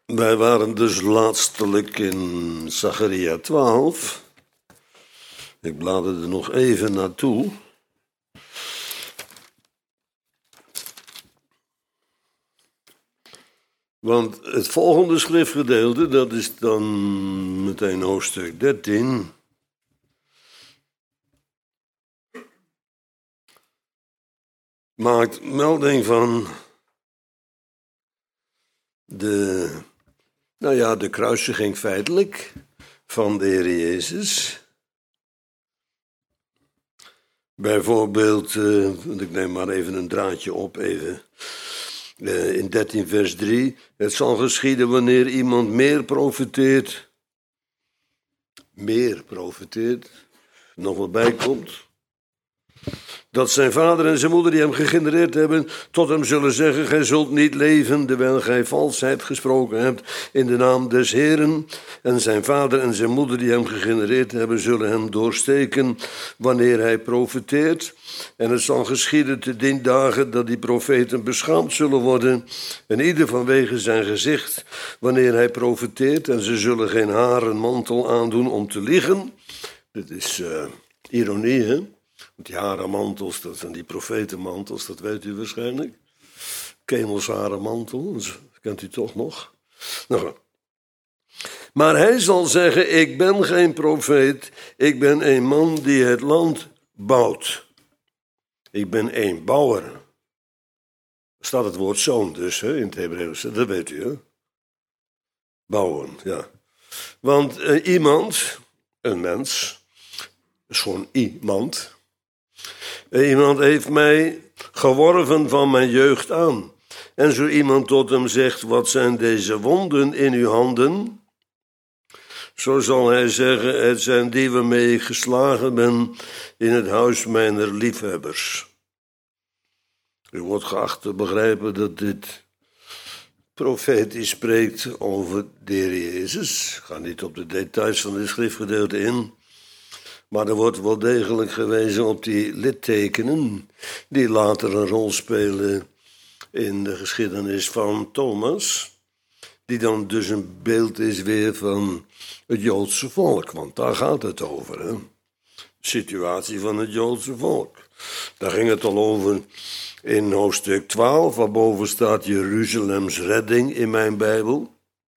Wij waren dus laatstelijk in Zacharia 12. Ik bladerde nog even naartoe. Want het volgende schriftgedeelte, dat is dan meteen hoofdstuk 13. Maakt melding van de kruisiging feitelijk van de Heer Jezus. Bijvoorbeeld, ik neem maar even een draadje op, in 13 vers 3. Het zal geschieden wanneer iemand meer profeteert, nog wat bijkomt, dat zijn vader en zijn moeder die hem gegenereerd hebben, tot hem zullen zeggen: gij zult niet leven, terwijl gij valsheid gesproken hebt in de naam des Heeren. En zijn vader en zijn moeder die hem gegenereerd hebben, zullen hem doorsteken wanneer hij profeteert. En het zal geschieden te dien dagen dat die profeten beschaamd zullen worden, en ieder vanwege zijn gezicht, wanneer hij profeteert. En ze zullen geen haren mantel aandoen om te liegen. Dit is ironie, hè? Want die harenmantels, dat zijn die profetenmantels, dat weet u waarschijnlijk. Kemelsharenmantel, dat kent u toch nog? Nou, maar hij zal zeggen: ik ben geen profeet, ik ben een man die het land bouwt. Ik ben een bouwer. Er staat het woord zoon dus, hè, in het Hebreeuws, dat weet u, hè? Bouwen, ja. Want iemand, een mens, is gewoon iemand. Iemand heeft mij geworven van mijn jeugd aan. En zo iemand tot hem zegt: wat zijn deze wonden in uw handen? Zo zal hij zeggen: het zijn die waarmee ik geslagen ben in het huis mijner liefhebbers. U wordt geacht te begrijpen dat dit profetisch spreekt over de Heer Jezus. Ik ga niet op de details van dit schriftgedeelte in. Maar er wordt wel degelijk gewezen op die littekenen die later een rol spelen in de geschiedenis van Thomas. Die dan dus een beeld is weer van het Joodse volk. Want daar gaat het over, hè? De situatie van het Joodse volk. Daar ging het al over in hoofdstuk 12, waarboven staat Jeruzalems redding in mijn Bijbel.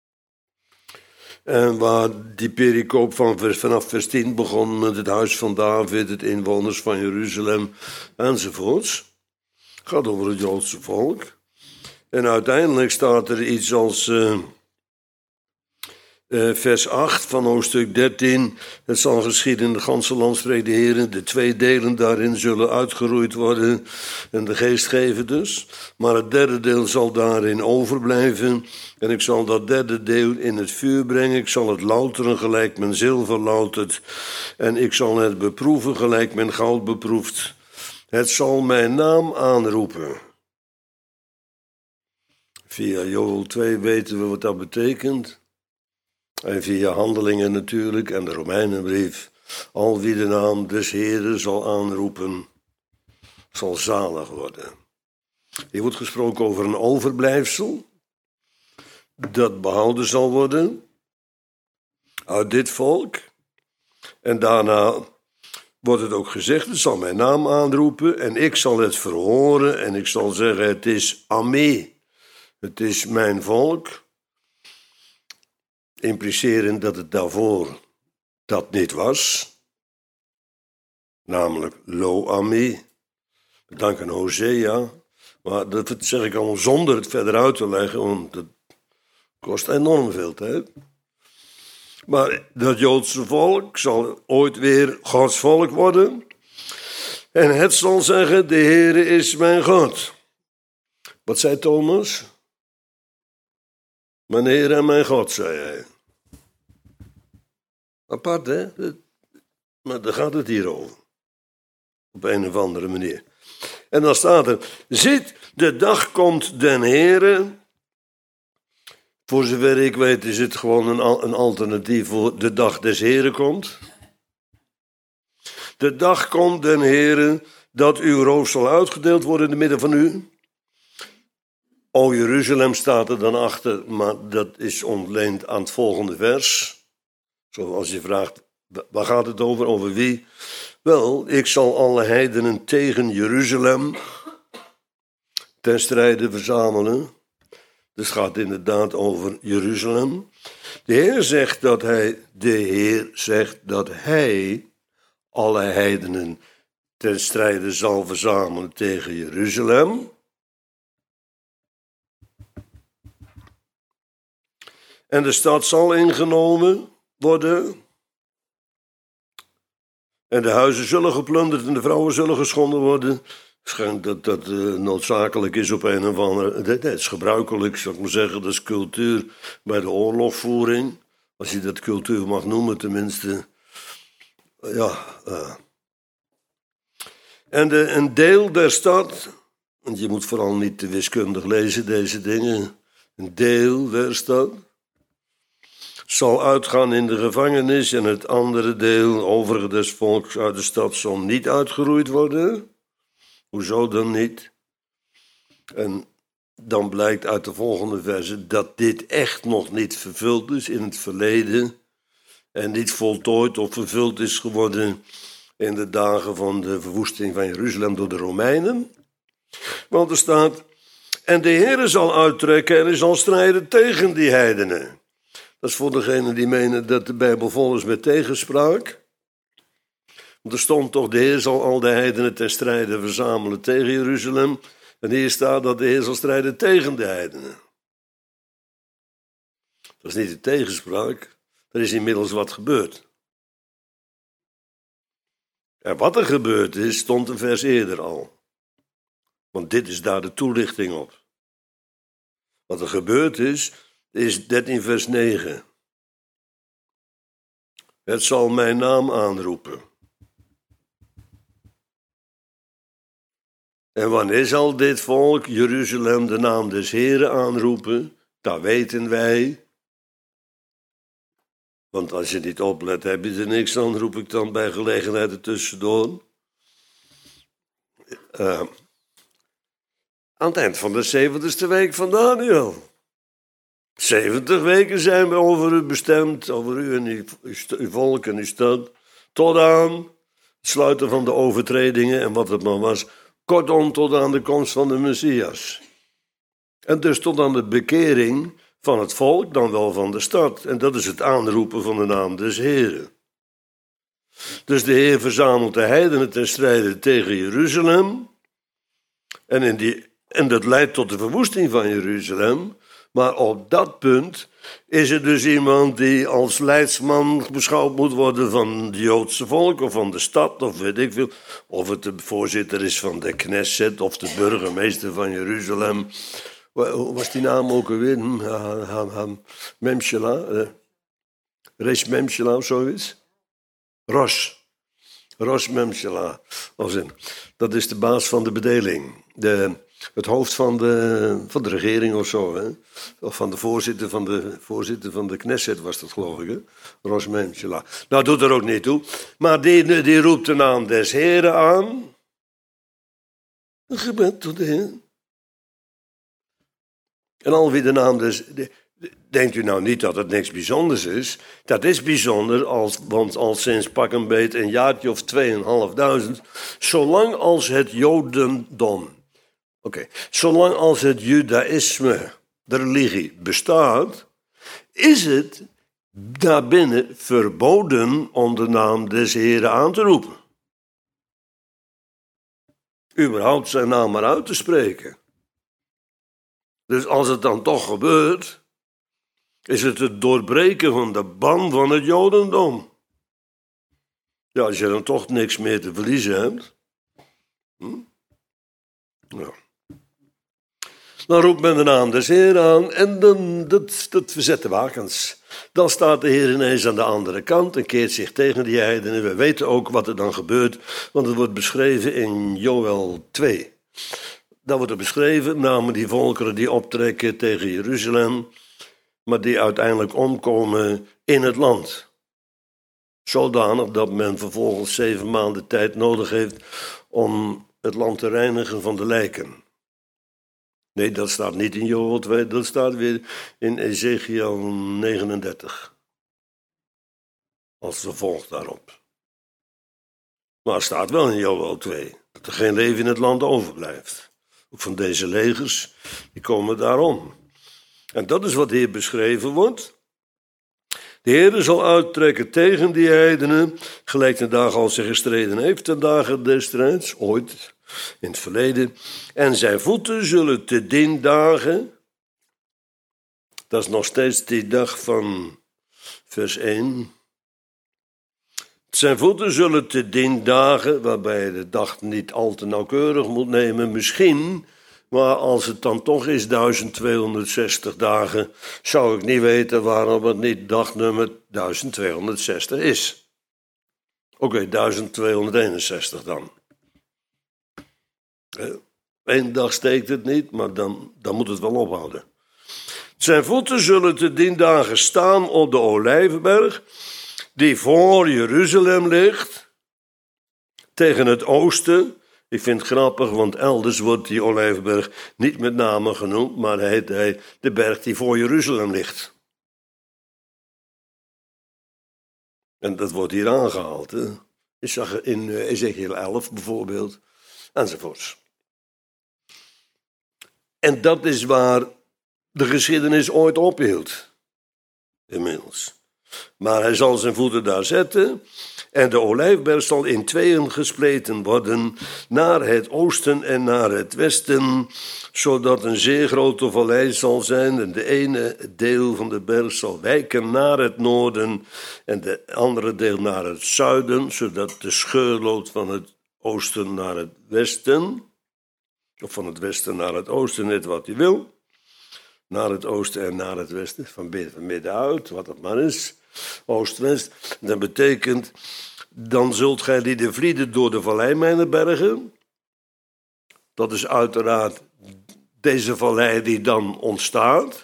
En waar die pericoop vanaf vers 10 begon met het huis van David, het inwoners van Jeruzalem enzovoorts. Het gaat over het Joodse volk. En uiteindelijk staat er iets als vers 8 van hoofdstuk 13. Het zal geschieden in de ganse land, spreekt de Heer. De 2 delen daarin zullen uitgeroeid worden en de geest geven dus. Maar het 3e deel zal daarin overblijven. En ik zal dat 3e deel in het vuur brengen. Ik zal het louteren gelijk men zilver loutert. En ik zal het beproeven gelijk men goud beproeft. Het zal mijn naam aanroepen. Via Joel 2 weten we wat dat betekent. En via Handelingen natuurlijk en de Romeinenbrief. Al wie de naam des Heeren zal aanroepen, zal zalig worden. Hier wordt gesproken over een overblijfsel dat behouden zal worden uit dit volk. En daarna wordt het ook gezegd: het zal mijn naam aanroepen en ik zal het verhoren en ik zal zeggen: het is Amé, het is mijn volk. Implicerend dat het daarvoor dat niet was, namelijk Lo Amé, dank aan Hosea. Maar dat zeg ik allemaal zonder het verder uit te leggen, want dat kost enorm veel tijd. Maar dat Joodse volk zal ooit weer Gods volk worden. En het zal zeggen: de Heere is mijn God. Wat zei Thomas? Mijn Heer en mijn God, zei hij. Apart, hè? Maar daar gaat het hier over. Op een of andere manier. En dan staat er: ziet, de dag komt den Heere. Voor zover ik weet is het gewoon een alternatief voor de dag des Heeren komt. De dag komt den Heere dat uw roof zal uitgedeeld worden in het midden van u. O Jeruzalem staat er dan achter, maar dat is ontleend aan het volgende vers. Zoals je vraagt, waar gaat het over? Over wie? Wel, ik zal alle heidenen tegen Jeruzalem ten strijde verzamelen. Dus het gaat inderdaad over Jeruzalem. De Heer zegt dat hij alle heidenen ten strijde zal verzamelen tegen Jeruzalem. En de stad zal ingenomen worden. En de huizen zullen geplunderd en de vrouwen zullen geschonden worden. Schijnt dat dat noodzakelijk is op een of andere... Dat is gebruikelijk, zou ik maar zeggen. Dat is cultuur bij de oorlogvoering. Als je dat cultuur mag noemen, tenminste. Ja. En een deel der stad... Want je moet vooral niet te wiskundig lezen, deze dingen. Een deel der stad... zal uitgaan in de gevangenis en het andere deel, overige des volks uit de stad, zal niet uitgeroeid worden. Hoezo dan niet? En dan blijkt uit de volgende verse dat dit echt nog niet vervuld is in het verleden en niet voltooid of vervuld is geworden in de dagen van de verwoesting van Jeruzalem door de Romeinen. Want er staat, en de Heere zal uittrekken en hij zal strijden tegen die heidenen. Dat is voor degenen die menen dat de Bijbel vol is met tegenspraak. Want er stond toch, de Heer zal al de heidenen ten strijde verzamelen tegen Jeruzalem. En hier staat dat de Heer zal strijden tegen de heidenen. Dat is niet de tegenspraak, er is inmiddels wat gebeurd. En wat er gebeurd is, stond een vers eerder al. Want dit is daar de toelichting op. Wat er gebeurd is 13 vers 9. Het zal mijn naam aanroepen. En wanneer zal dit volk Jeruzalem de naam des Heren aanroepen? Dat weten wij. Want als je niet oplet, heb je er niks aan, roep ik dan bij gelegenheid ertussendoor. Aan het eind van de 70ste week van Daniel. 70 weken zijn we over u bestemd, over u en uw volk en uw stad, tot aan het sluiten van de overtredingen en wat het maar was. Kortom, tot aan de komst van de Messias. En dus tot aan de bekering van het volk, dan wel van de stad. En dat is het aanroepen van de naam des Heren. Dus de Heer verzamelt de heidenen ten strijde tegen Jeruzalem. En dat leidt tot de verwoesting van Jeruzalem. Maar op dat punt is er dus iemand die als leidsman beschouwd moet worden van het Joodse volk of van de stad of weet ik veel. Of het de voorzitter is van de Knesset of de burgemeester van Jeruzalem. Hoe was die naam ook alweer? Memshala? Resh Memshala of zoiets? Rosh Memshala. Dat is de baas van de bedeling. Het hoofd van de regering of zo, hè? Of van de voorzitter van de Knesset was dat, geloof ik, hè? Rosh Memshala. Nou, doet er ook niet toe. Maar die roept de naam des Heren aan. Een gebed tot de Heer. En al wie de naam des... Denkt u nou niet dat het niks bijzonders is? Dat is bijzonder, want al sinds pak een beet een jaartje of 2500, zolang als het Jodendom... Zolang als het Judaïsme, de religie, bestaat, is het daarbinnen verboden om de naam des Heren aan te roepen. Überhaupt zijn naam maar uit te spreken. Dus als het dan toch gebeurt, is het doorbreken van de ban van het Jodendom. Ja, als je dan toch niks meer te verliezen hebt. Ja. Dan roept men de naam des Heeren aan en dan dat verzet de wakens. Dan staat de Heer ineens aan de andere kant en keert zich tegen die heidenen. We weten ook wat er dan gebeurt, want het wordt beschreven in Joël 2. Daar wordt er beschreven, namen die volkeren die optrekken tegen Jeruzalem, maar die uiteindelijk omkomen in het land. Zodanig dat men vervolgens 7 maanden tijd nodig heeft om het land te reinigen van de lijken. Nee, dat staat niet in Joel 2, dat staat weer in Ezekiel 39. Als vervolg daarop. Maar het staat wel in Joel 2, dat er geen leven in het land overblijft. Ook van deze legers, die komen daarom. En dat is wat hier beschreven wordt. De Heer zal uittrekken tegen die heidenen, gelijk de dag als hij gestreden heeft, de dagen destijds, ooit, in het verleden. En zijn voeten zullen te dien dagen, dat is nog steeds die dag van vers 1. Zijn voeten zullen te dien dagen, waarbij je de dag niet al te nauwkeurig moet nemen, misschien. Maar als het dan toch is 1260 dagen, zou ik niet weten waarom het niet dagnummer 1260 is. Oké, 1261 dan. Eén dag steekt het niet, maar dan moet het wel ophouden. Zijn voeten zullen te dien dagen staan op de Olijfberg, die voor Jeruzalem ligt, tegen het oosten. Ik vind het grappig, want elders wordt die Olijfberg niet met name genoemd, maar hij heet de berg die voor Jeruzalem ligt. En dat wordt hier aangehaald. Hè? Ik zag in Ezekiel 11 bijvoorbeeld, enzovoorts. En dat is waar de geschiedenis ooit ophield, inmiddels. Maar hij zal zijn voeten daar zetten en de Olijfberg zal in tweeën gespleten worden, naar het oosten en naar het westen, zodat een zeer grote vallei zal zijn en de ene deel van de berg zal wijken naar het noorden en de andere deel naar het zuiden, zodat de scheur loopt van het oosten naar het westen, of van het westen naar het oosten, net wat je wil, naar het oosten en naar het westen, van midden uit, wat het maar is, oost-west. Dat betekent, dan zult gij die de vlieden door de vallei mijner bergen. Dat is uiteraard deze vallei die dan ontstaat.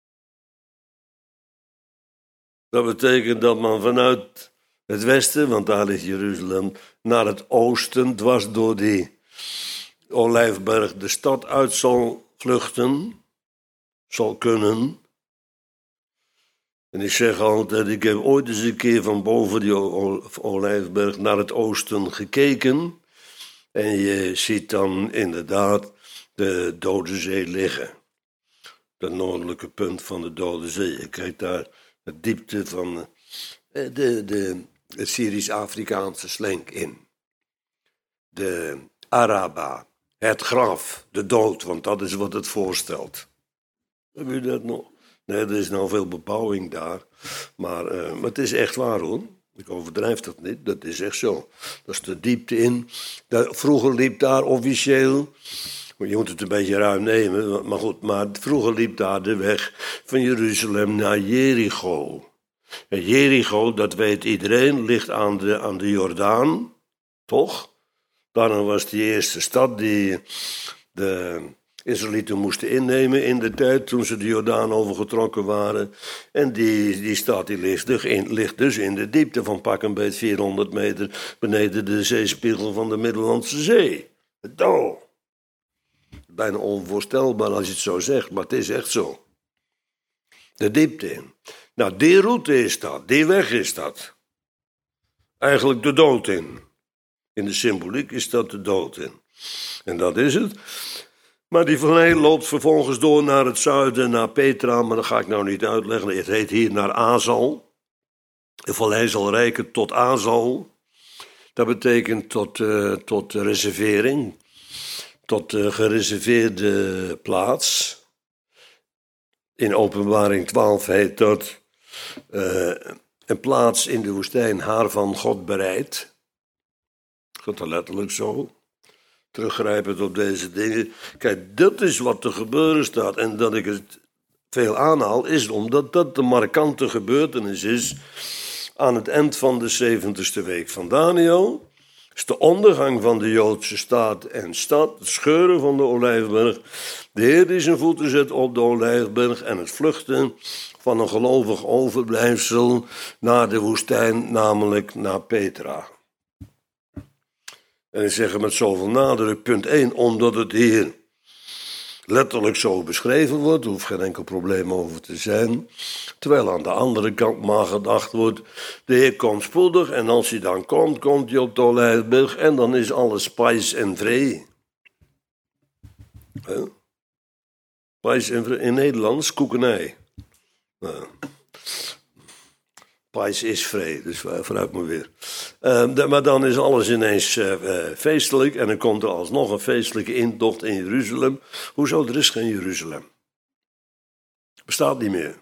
Dat betekent dat man vanuit het westen, want daar ligt Jeruzalem, naar het oosten, dwars door die Olijfberg, de stad uit zal vluchten, zal kunnen. En ik zeg altijd, ik heb ooit eens een keer van boven die Olijfberg naar het oosten gekeken. En je ziet dan inderdaad de Dode Zee liggen. Het noordelijke punt van de Dode Zee. Je kijkt daar de diepte van de Syrisch-Afrikaanse slenk in. De Araba, het graf, de dood, want dat is wat het voorstelt. Heb je dat nog? Nee, er is nou veel bebouwing daar. Maar het is echt waar hoor. Ik overdrijf dat niet, dat is echt zo. Dat is de diepte in. Vroeger liep daar officieel, je moet het een beetje ruim nemen, maar goed, maar vroeger liep daar de weg van Jeruzalem naar Jericho. En Jericho, dat weet iedereen, ligt aan de Jordaan, toch? Daarom was die eerste stad die de Israëlieten moesten innemen in de tijd toen ze de Jordaan overgetrokken waren. En die stad die ligt dus in de diepte van pak een beet 400 meter beneden de zeespiegel van de Middellandse Zee. Bijna onvoorstelbaar als je het zo zegt, maar het is echt zo. De diepte in. Nou, die route is dat, die weg is dat. Eigenlijk de dood in. In de symboliek is dat de dood in. En dat is het. Maar die vallei loopt vervolgens door naar het zuiden, naar Petra, maar dat ga ik nou niet uitleggen. Het heet hier naar Azal. De vallei zal reiken tot Azal. Dat betekent tot reservering, tot gereserveerde plaats. In Openbaring 12 heet dat een plaats in de woestijn, haar van God bereid. Dat is letterlijk zo. Teruggrijpend op deze dingen. Kijk, dat is wat te gebeuren staat. En dat ik het veel aanhaal, is omdat dat de markante gebeurtenis is aan het eind van de 70ste week van Daniel. Is de ondergang van de Joodse staat en stad, het scheuren van de Olijfberg. De Heer die zijn voeten zet op de Olijfberg en het vluchten van een gelovig overblijfsel naar de woestijn, namelijk naar Petra. En ik zeg het met zoveel nadruk, punt 1, omdat het hier letterlijk zo beschreven wordt, er hoeft geen enkel probleem over te zijn. Terwijl aan de andere kant maar gedacht wordt, de Heer komt spoedig en als hij dan komt, komt hij op de Olijfberg en dan is alles spijs en vrede. Spijs en vrede in Nederlands, koekenij. Pijs is vrede, dus vooruit maar weer. Maar dan is alles ineens feestelijk en dan komt er alsnog een feestelijke intocht in Jeruzalem. Hoezo? Er is geen Jeruzalem. Bestaat niet meer.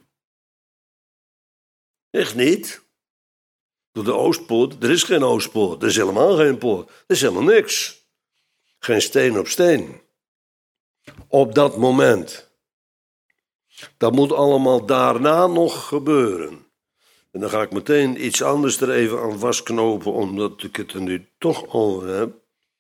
Echt niet. Door de Oostpoort, er is geen Oostpoort, er is helemaal geen poort, er is helemaal niks. Geen steen op steen. Op dat moment. Dat moet allemaal daarna nog gebeuren. En dan ga ik meteen iets anders er even aan vastknopen, omdat ik het er nu toch over heb.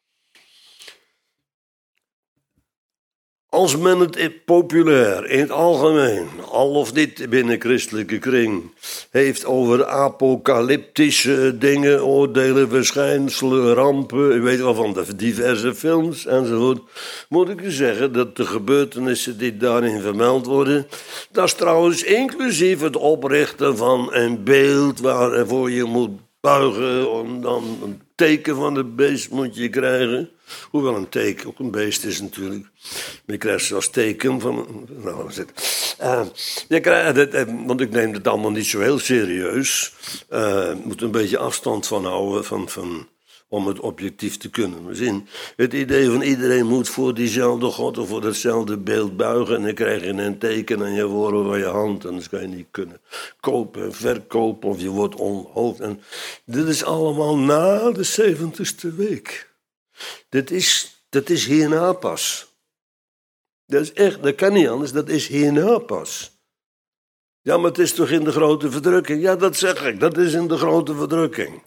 Als men het populair, in het algemeen, al of niet binnen christelijke kring, heeft over apocalyptische dingen, oordelen, verschijnselen, rampen, u weet wel van de diverse films enzovoort, moet ik u zeggen dat de gebeurtenissen die daarin vermeld worden, dat is trouwens inclusief het oprichten van een beeld waarvoor je moet buigen, om dan een teken van het beest moet je krijgen. Hoewel een teken ook een beest is natuurlijk. Maar je krijgt zelfs teken van... Nou, je krijgt want ik neem het allemaal niet zo heel serieus. Je moet een beetje afstand van houden om het objectief te kunnen zien. Het idee van iedereen moet voor diezelfde God of voor datzelfde beeld buigen. En dan krijg je een teken aan je woorden van je hand. En dat kan je niet kunnen kopen en verkopen of je wordt onhoofd. En dit is allemaal na de 70ste week. Dat is hierna pas. Dat is echt, dat kan niet anders, dat is hierna pas. Ja, maar het is toch in de grote verdrukking? Ja, dat zeg ik, dat is in de grote verdrukking.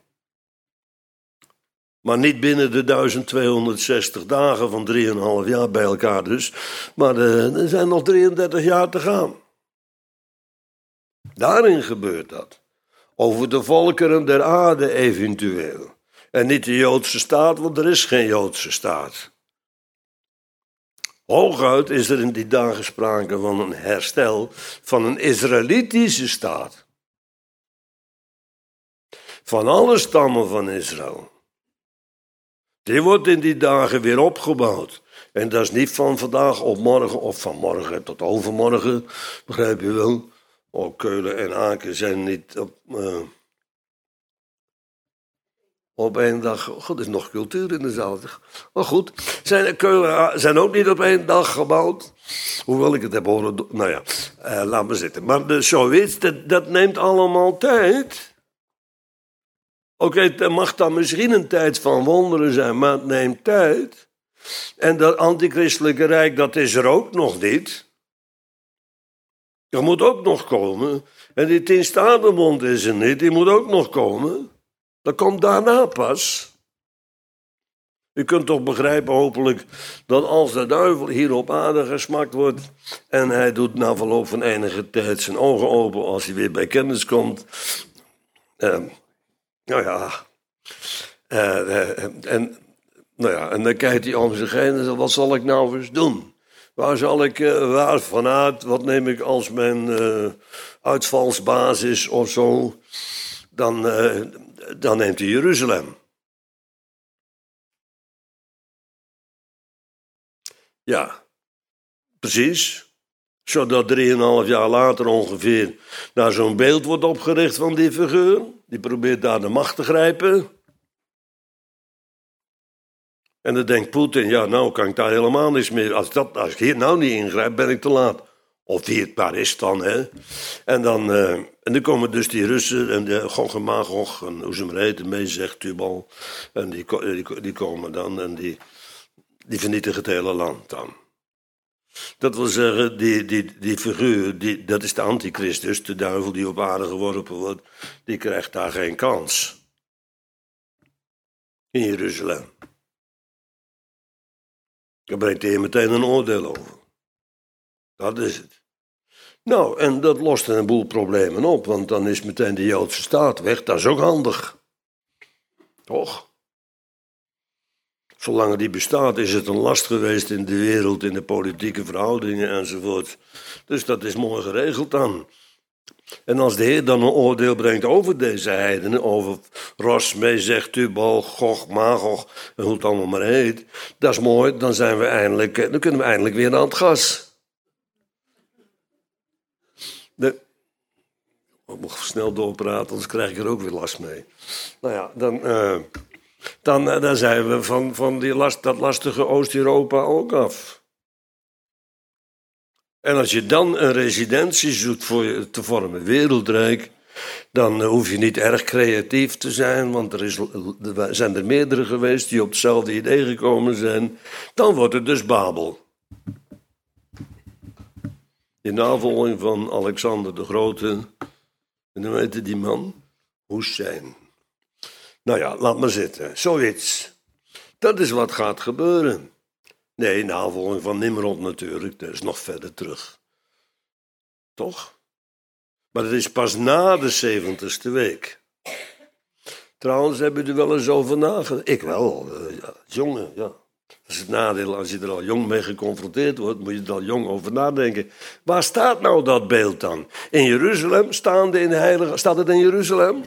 Maar niet binnen de 1260 dagen van 3,5 jaar bij elkaar dus. Maar er zijn nog 33 jaar te gaan. Daarin gebeurt dat. Over de volkeren der aarde eventueel. En niet de Joodse staat, want er is geen Joodse staat. Hooguit is er in die dagen sprake van een herstel van een Israëlitische staat. Van alle stammen van Israël. Die wordt in die dagen weer opgebouwd. En dat is niet van vandaag op morgen of van morgen tot overmorgen, begrijp je wel. Ook Keulen en Aken zijn niet op één dag. God, er is nog cultuur in de zaal. Maar goed, Keulen zijn ook niet op één dag gebouwd. Hoewel ik het heb horen. Nou ja, laat maar zitten. Maar zoiets, dat neemt allemaal tijd. Oké, het mag dan misschien een tijd van wonderen zijn, maar het neemt tijd. En dat antichristelijke rijk, dat is er ook nog niet. Dat moet ook nog komen. En die 10-statenbond is er niet, die moet ook nog komen. Dat komt daarna pas. U kunt toch begrijpen hopelijk dat als de duivel hier op aarde gesmakt wordt en hij doet na verloop van enige tijd zijn ogen open als hij weer bij kennis komt. En dan kijkt hij om zich heen en zegt, wat zal ik nou eens doen? Waar vanuit, wat neem ik als mijn uitvalsbasis of zo? Dan neemt hij Jeruzalem. Ja, precies. Zodat 3,5 jaar later ongeveer naar zo'n beeld wordt opgericht van die figuur. Die probeert daar de macht te grijpen. En dan denkt Poetin, ja, nou kan ik daar helemaal niks meer. Als ik hier nou niet ingrijp, ben ik te laat. Of wie het maar is dan, hè. En dan komen dus die Russen en de Gog en Magog, en hoe ze maar heten, Mezeg, Tubal. En die komen dan en die vernietigen het hele land dan. Dat wil zeggen, die figuur, dat is de antichristus, de duivel die op aarde geworpen wordt, die krijgt daar geen kans. In Jeruzalem. Daar brengt hij meteen een oordeel over. Dat is het. Nou, en dat lost een boel problemen op, want dan is meteen de Joodse staat weg. Dat is ook handig. Toch? Zolang die bestaat is het een last geweest in de wereld, in de politieke verhoudingen enzovoort. Dus dat is mooi geregeld dan. En als de Heer dan een oordeel brengt over deze heidenen, over Ros, Mezech, Tubal, Gog, Magog, en hoe het allemaal maar heet, dat is mooi, dan kunnen we eindelijk weer aan het gas. Ik moet snel doorpraten, anders krijg ik er ook weer last mee. Nou ja, dan zijn we van dat lastige Oost-Europa ook af. En als je dan een residentie zoekt voor je te vormen wereldrijk, dan hoef je niet erg creatief te zijn, want er zijn er meerdere geweest die op hetzelfde idee gekomen zijn. Dan wordt het dus Babel. In navolging van Alexander de Grote. En dan heette die man Hoesijn. Nou ja, laat maar zitten. Zoiets. Dat is wat gaat gebeuren. Nee, navolging van Nimrod natuurlijk. Dat is nog verder terug. Toch? Maar dat is pas na de 70ste week. Trouwens, hebben jullie er wel eens over nagedacht? Ik wel, jongen, ja. Dat is het nadeel, als je er al jong mee geconfronteerd wordt, moet je er al jong over nadenken. Waar staat nou dat beeld dan? In Jeruzalem, staande in de heilige... Staat het in Jeruzalem?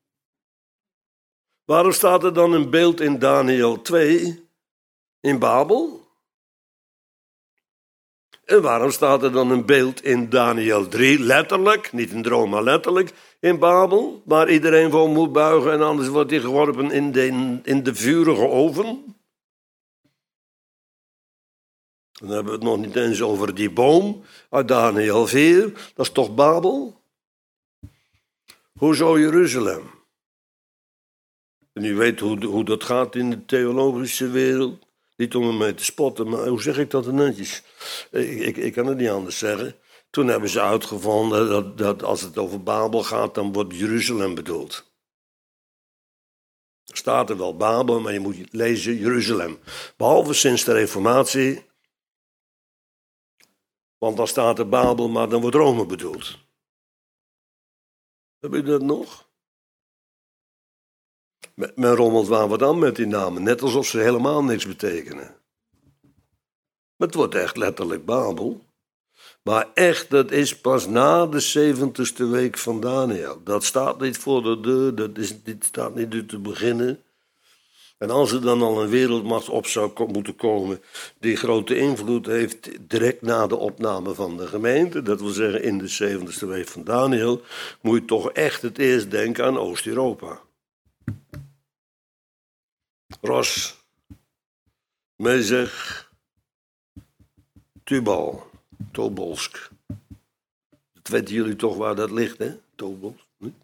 Waarom staat er dan een beeld in Daniel 2 in Babel? En waarom staat er dan een beeld in Daniel 3, letterlijk, niet een droom, maar letterlijk, in Babel, waar iedereen voor moet buigen en anders wordt hij geworpen in de vurige oven? Dan hebben we het nog niet eens over die boom uit Daniel 4, dat is toch Babel? Hoezo Jeruzalem? En u weet hoe dat gaat in de theologische wereld. Niet om ermee te spotten, maar hoe zeg ik dat netjes? Ik kan het niet anders zeggen. Toen hebben ze uitgevonden dat als het over Babel gaat, dan wordt Jeruzalem bedoeld. Er staat er wel Babel, maar je moet lezen Jeruzalem. Behalve sinds de Reformatie. Want dan staat er Babel, maar dan wordt Rome bedoeld. Heb je dat nog? Men rommelt waar wat aan met die namen, net alsof ze helemaal niks betekenen. Maar het wordt echt letterlijk Babel. Maar echt, dat is pas na de 70ste week van Daniel. Dat staat niet voor de deur, dit staat niet te beginnen. En als er dan al een wereldmacht op zou moeten komen die grote invloed heeft direct na de opname van de gemeente, dat wil zeggen in de 70ste week van Daniel, moet je toch echt het eerst denken aan Oost-Europa. Ros, Mezech, Tubal, Tobolsk. Dat weten jullie toch waar dat ligt, hè? Tobolsk. Nee?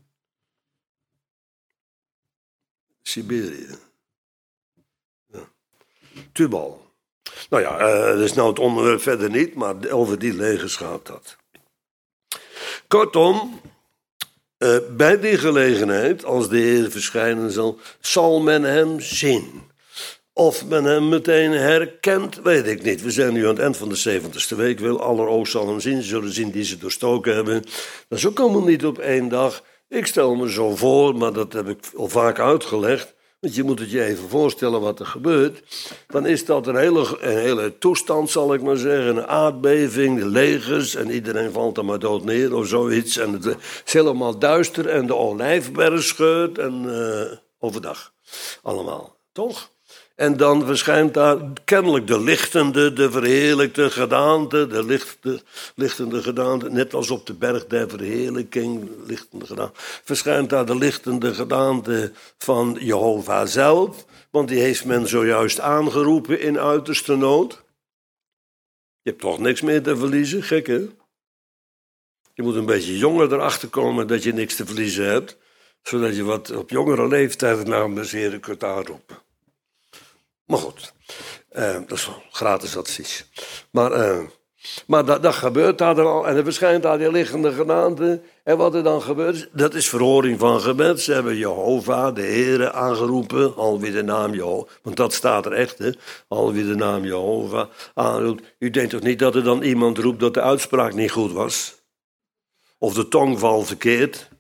Siberië. Ja. Tubal. Nou ja, dat is nou het onderwerp verder niet, maar over die legers gaat dat. Kortom, bij die gelegenheid, als de Heer verschijnen zal men hem zien. Of men hem meteen herkent, weet ik niet. We zijn nu aan het eind van de 70ste week. Aller oog zal hem zien, ze zullen zien die ze doorstoken hebben. Dat is ook allemaal niet op één dag. Ik stel me zo voor, maar dat heb ik al vaak uitgelegd. Want je moet het je even voorstellen wat er gebeurt. Dan is dat een hele toestand, zal ik maar zeggen. Een aardbeving, de legers en iedereen valt er maar dood neer of zoiets. En het is helemaal duister en de olijfberg scheurt en overdag. Allemaal, toch? En dan verschijnt daar kennelijk de lichtende, de verheerlijkte gedaante, de lichtende gedaante, net als op de berg der verheerlijking, lichtende gedaante, verschijnt daar de lichtende gedaante van Jehovah zelf, want die heeft men zojuist aangeroepen in uiterste nood. Je hebt toch niks meer te verliezen, gek hè? Je moet een beetje jonger erachter komen dat je niks te verliezen hebt, zodat je wat op jongere leeftijd namens de Heer kunt aanroepen. Maar goed, dat is wel gratis advies. Maar dat gebeurt daar dan al en er verschijnt daar die liggende gedaante. En wat er dan gebeurt, dat is verhoring van gebed. Ze hebben Jehovah, de Heere, aangeroepen, al wie de naam Jehovah, want dat staat er echt, hè, al wie de naam Jehovah aanroept. U denkt toch niet dat er dan iemand roept dat de uitspraak niet goed was? Of de tongval verkeerd?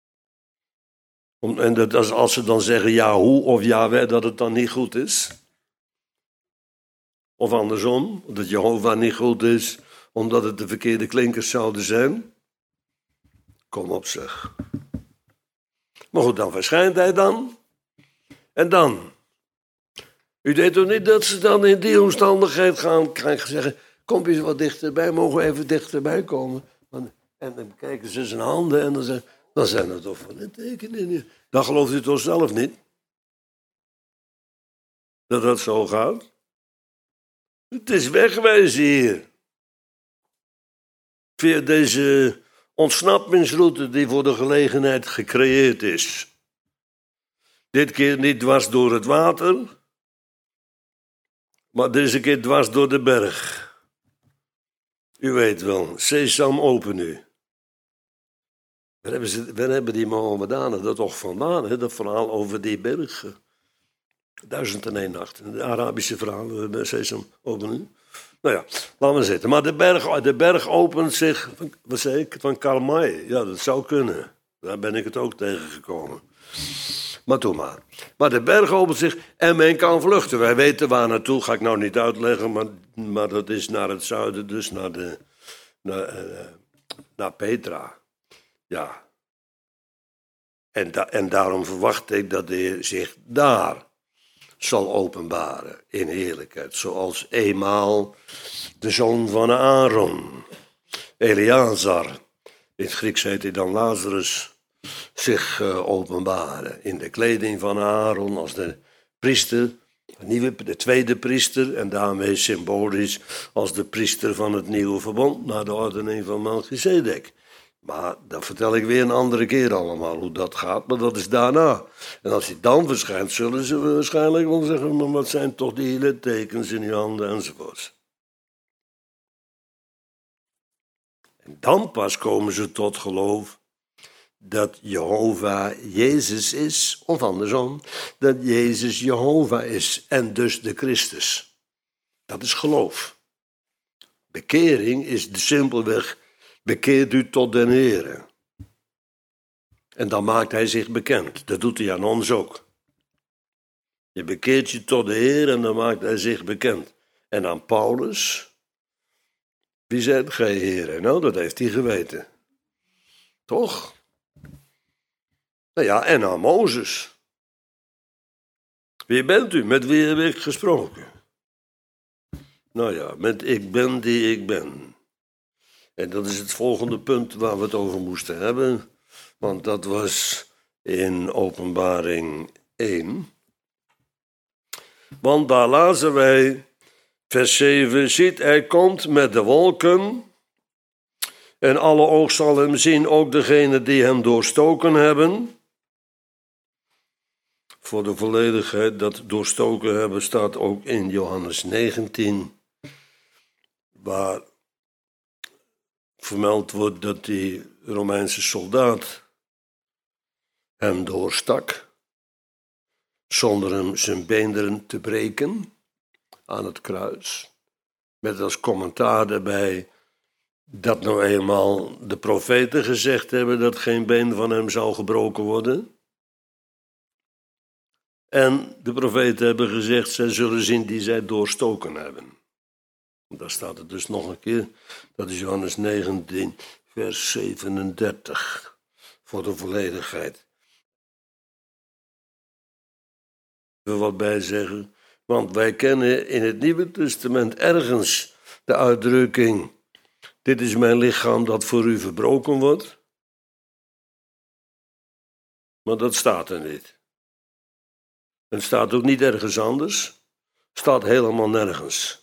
En dat als ze dan zeggen Yahoo of Yahweh, dat het dan niet goed is. Of andersom, dat Jehovah niet goed is, omdat het de verkeerde klinkers zouden zijn. Kom op zeg. Maar goed, dan verschijnt hij dan. En dan? U deed toch niet dat ze dan in die omstandigheid gaan zeggen, kom eens wat dichterbij, mogen we even dichterbij komen? En dan kijken ze zijn handen en dan zijn het toch van de tekeningen. Dan gelooft u toch zelf niet? Dat dat zo gaat? Het is wegwijzen hier. Via deze ontsnappingsroute die voor de gelegenheid gecreëerd is. Dit keer niet dwars door het water, maar deze keer dwars door de berg. U weet wel, Sesam open nu. Waar hebben die Mohammedanen dat toch vandaan? Hè? Dat verhaal over die berg. 1001 nacht. De Arabische verhaal, Sesam open nu. Nou ja, laten we zitten. Maar de berg opent zich, wat zei ik, van Karmai. Ja, dat zou kunnen. Daar ben ik het ook tegengekomen. Maar toe maar. Maar de berg opent zich en men kan vluchten. Wij weten waar naartoe, ga ik nou niet uitleggen, maar dat is naar het zuiden, dus naar Petra. Ja. En daarom verwacht ik dat de Heer zich daar zal openbaren in heerlijkheid. Zoals eenmaal de zoon van Aaron, Eleazar, in het Grieks heet hij dan Lazarus, zich openbaren in de kleding van Aaron als de priester, de tweede priester en daarmee symbolisch als de priester van het nieuwe verbond naar de ordening van Melchizedek. Maar dat vertel ik weer een andere keer allemaal hoe dat gaat, maar dat is daarna. En als hij dan verschijnt, zullen ze waarschijnlijk wel zeggen, maar wat zijn toch die hele tekens in je handen enzovoorts. En dan pas komen ze tot geloof dat Jehovah Jezus is, of andersom, dat Jezus Jehovah is en dus de Christus. Dat is geloof. Bekering is simpelweg, bekeert u tot den Heere. En dan maakt hij zich bekend. Dat doet hij aan ons ook. Je bekeert je tot de Heer en dan maakt hij zich bekend. En aan Paulus, wie zijt gij, Heer? Nou, dat heeft hij geweten. Toch? Nou ja, en aan Mozes. Wie bent u? Met wie heb ik gesproken? Nou ja, met ik ben die ik ben. En dat is het volgende punt waar we het over moesten hebben. Want dat was in Openbaring 1. Want daar lazen wij, vers 7, ziet, hij komt met de wolken. En alle oog zal hem zien, ook degenen die hem doorstoken hebben. Voor de volledigheid, dat doorstoken hebben staat ook in Johannes 19. Waar vermeld wordt dat die Romeinse soldaat hem doorstak, zonder hem zijn beenderen te breken aan het kruis. Met als commentaar daarbij dat nou eenmaal de profeten gezegd hebben dat geen been van hem zou gebroken worden. En de profeten hebben gezegd, zij zullen zien die zij doorstoken hebben. Daar staat het dus nog een keer. Dat is Johannes 19, vers 37. Voor de volledigheid. Even wat bij zeggen. Want wij kennen in het Nieuwe Testament ergens de uitdrukking: dit is mijn lichaam dat voor u verbroken wordt. Maar dat staat er niet. En het staat ook niet ergens anders. Het staat helemaal nergens.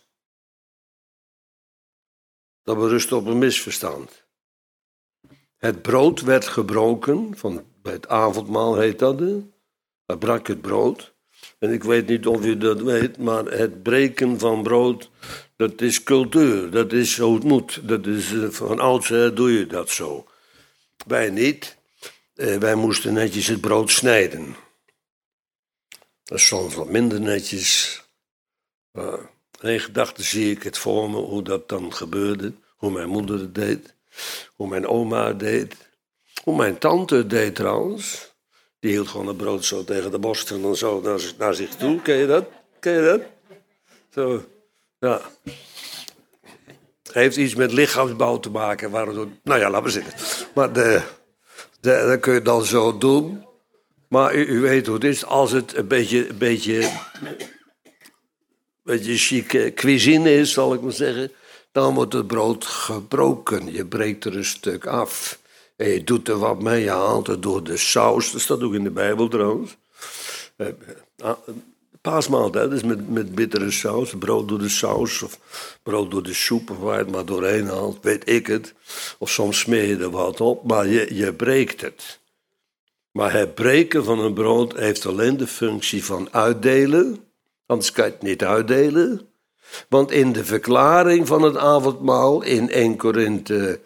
Dat berust op een misverstand. Het brood werd gebroken, bij het avondmaal heet dat. Hij brak het brood. En ik weet niet of u dat weet, maar het breken van brood, dat is cultuur. Dat is zo het moet. Dat is, van oudsher doe je dat zo. Wij niet. Wij moesten netjes het brood snijden. Dat is soms wat minder netjes. In gedachten zie ik het voor me, hoe dat dan gebeurde. Hoe mijn moeder het deed. Hoe mijn oma het deed. Hoe mijn tante het deed trouwens. Die hield gewoon het brood zo tegen de borst en dan zo naar zich toe. Ken je dat? Ken je dat? Zo. Ja. Heeft iets met lichaamsbouw te maken. Waardoor, nou ja, laten we zeggen. Maar dat kun je dan zo doen. Maar u weet hoe het is. Als het een beetje chique cuisine is, zal ik maar zeggen. Dan wordt het brood gebroken. Je breekt er een stuk af. En je doet er wat mee. Je haalt het door de saus. Dat staat ook in de Bijbel trouwens. Paasmaaltijd is met bittere saus. Brood door de saus. Of brood door de soep. Of waar je het maar doorheen haalt. Weet ik het. Of soms smeer je er wat op. Maar je breekt het. Maar het breken van een brood heeft alleen de functie van uitdelen. Anders kan je het niet uitdelen. Want in de verklaring van het avondmaal in 1 Korinthe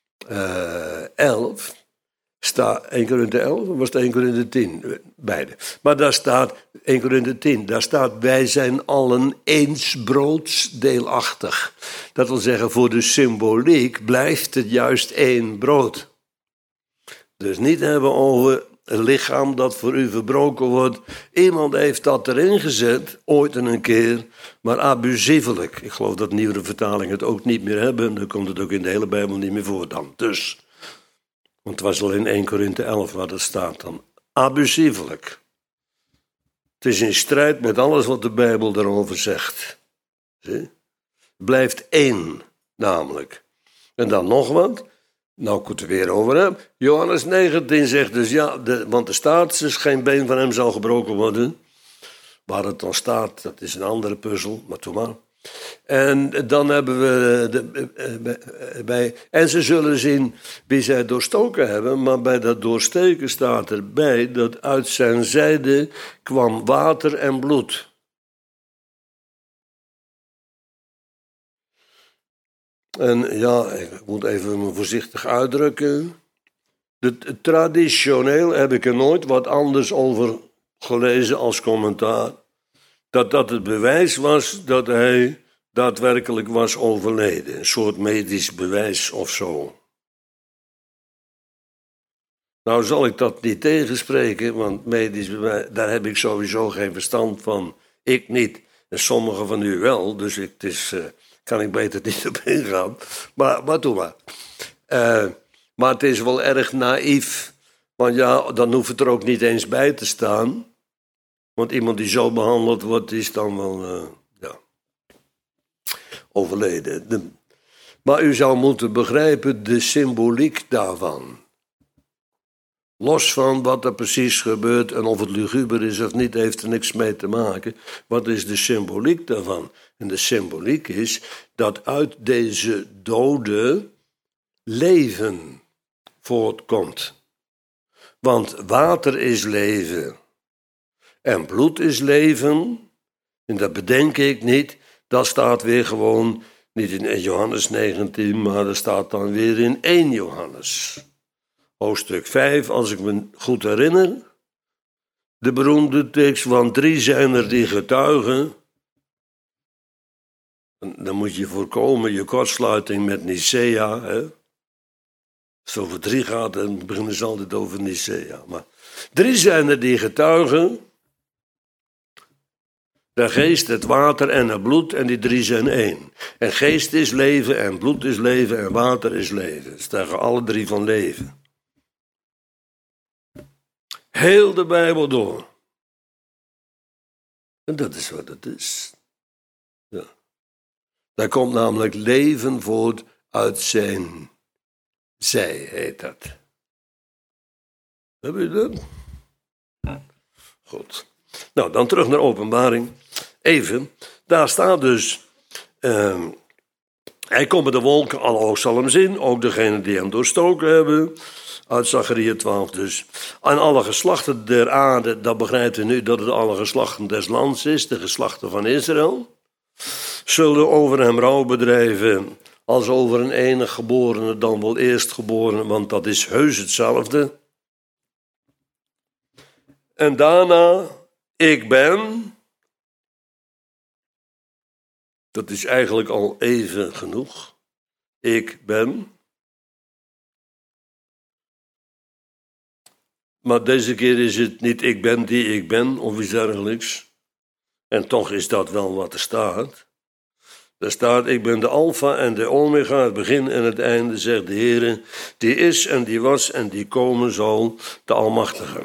11... staat 1 Korinthe 11 of was het 1 Korinthe 10? Beide. Maar daar staat 1 Korinthe 10. Daar staat: wij zijn allen eens broodsdeelachtig. Dat wil zeggen, voor de symboliek blijft het juist één brood. Dus niet hebben over een lichaam dat voor u verbroken wordt. Iemand heeft dat erin gezet, ooit en een keer, maar abusievelijk. Ik geloof dat nieuwere vertalingen het ook niet meer hebben. Dan komt het ook in de hele Bijbel niet meer voor dan. Dus, want het was al in 1 Korinthe 11 waar dat staat dan. Abusievelijk. Het is in strijd met alles wat de Bijbel daarover zegt. Zie? Blijft één, namelijk. En dan nog wat. Nou, ik het er weer over hebben. Johannes 19 zegt dus ja, want er staat dus geen been van hem zal gebroken worden. Waar het dan staat, dat is een andere puzzel, maar toen maar. En dan hebben we en ze zullen zien wie zij doorstoken hebben, maar bij dat doorsteken staat erbij dat uit zijn zijde kwam water en bloed. En ja, ik moet even me voorzichtig uitdrukken. Traditioneel heb ik er nooit wat anders over gelezen als commentaar. Dat het bewijs was dat hij daadwerkelijk was overleden. Een soort medisch bewijs of zo. Nou zal ik dat niet tegenspreken, want medisch bewijs, daar heb ik sowieso geen verstand van. Ik niet. En sommigen van u wel, dus kan ik beter niet op ingaan. Maar doe maar. Maar het is wel erg naïef. Want ja, dan hoeft het er ook niet eens bij te staan. Want iemand die zo behandeld wordt, is dan wel overleden. Maar u zou moeten begrijpen de symboliek daarvan. Los van wat er precies gebeurt en of het luguber is of niet, heeft er niks mee te maken. Wat is de symboliek daarvan? En de symboliek is dat uit deze doden leven voortkomt. Want water is leven en bloed is leven. En dat bedenk ik niet. Dat staat weer gewoon, niet in Johannes 19, maar dat staat dan weer in 1 Johannes. Hoofdstuk 5, als ik me goed herinner. De beroemde tekst, want 3 zijn er die getuigen. Dan moet je voorkomen je kortsluiting met Nicea. Hè? Als het over 3 gaat, dan beginnen ze altijd over Nicea. Maar 3 zijn er die getuigen. De geest, het water en het bloed, en die 3 zijn 1. En geest is leven, en bloed is leven, en water is leven. Ze zeggen alle 3 van leven. Heel de Bijbel door. En dat is wat het is. Ja. Daar komt namelijk leven voort uit zijn zij, heet dat. Heb je dat? Goed. Nou, dan terug naar Openbaring. Even, daar staat dus... hij komt met de wolken, alle oog zal hem zien, ook degenen die hem doorstoken hebben... Uit Zacharia 12 dus. Aan alle geslachten der aarde, dat begrijpt u nu dat het alle geslachten des lands is, de geslachten van Israël, zullen over hem rouw bedrijven als over een enig geborene, dan wel eerstgeborene, want dat is heus hetzelfde. En daarna, ik ben, dat is eigenlijk al even genoeg, ik ben. Maar deze keer is het niet ik ben die ik ben of iets dergelijks. En toch is dat wel wat er staat. Daar staat, ik ben de Alpha en de Omega, het begin en het einde, zegt de Heer, die is en die was en die komen zal, de Almachtige.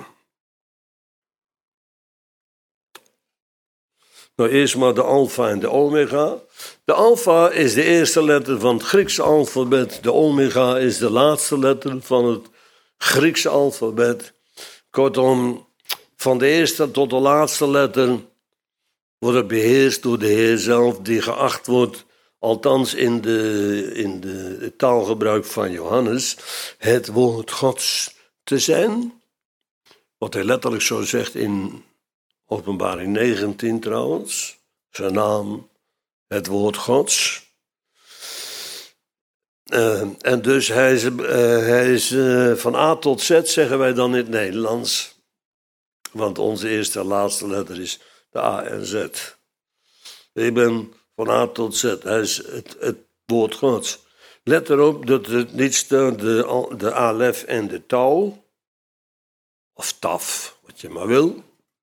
Nou, eerst maar de Alpha en de Omega. De Alpha is de eerste letter van het Griekse alfabet. De Omega is de laatste letter van het Griekse alfabet. Kortom, van de eerste tot de laatste letter wordt het beheerst door de Heer zelf, die geacht wordt, althans in de taalgebruik van Johannes, het woord Gods te zijn. Wat hij letterlijk zo zegt in Openbaring 19 trouwens. Zijn naam, het woord Gods. En dus hij is van A tot Z, zeggen wij dan in het Nederlands. Want onze eerste en laatste letter is de A en Z. Ik ben van A tot Z. Hij is het woord Gods. Let erop dat het niet staat de alef en de tau. Of taf, wat je maar wil.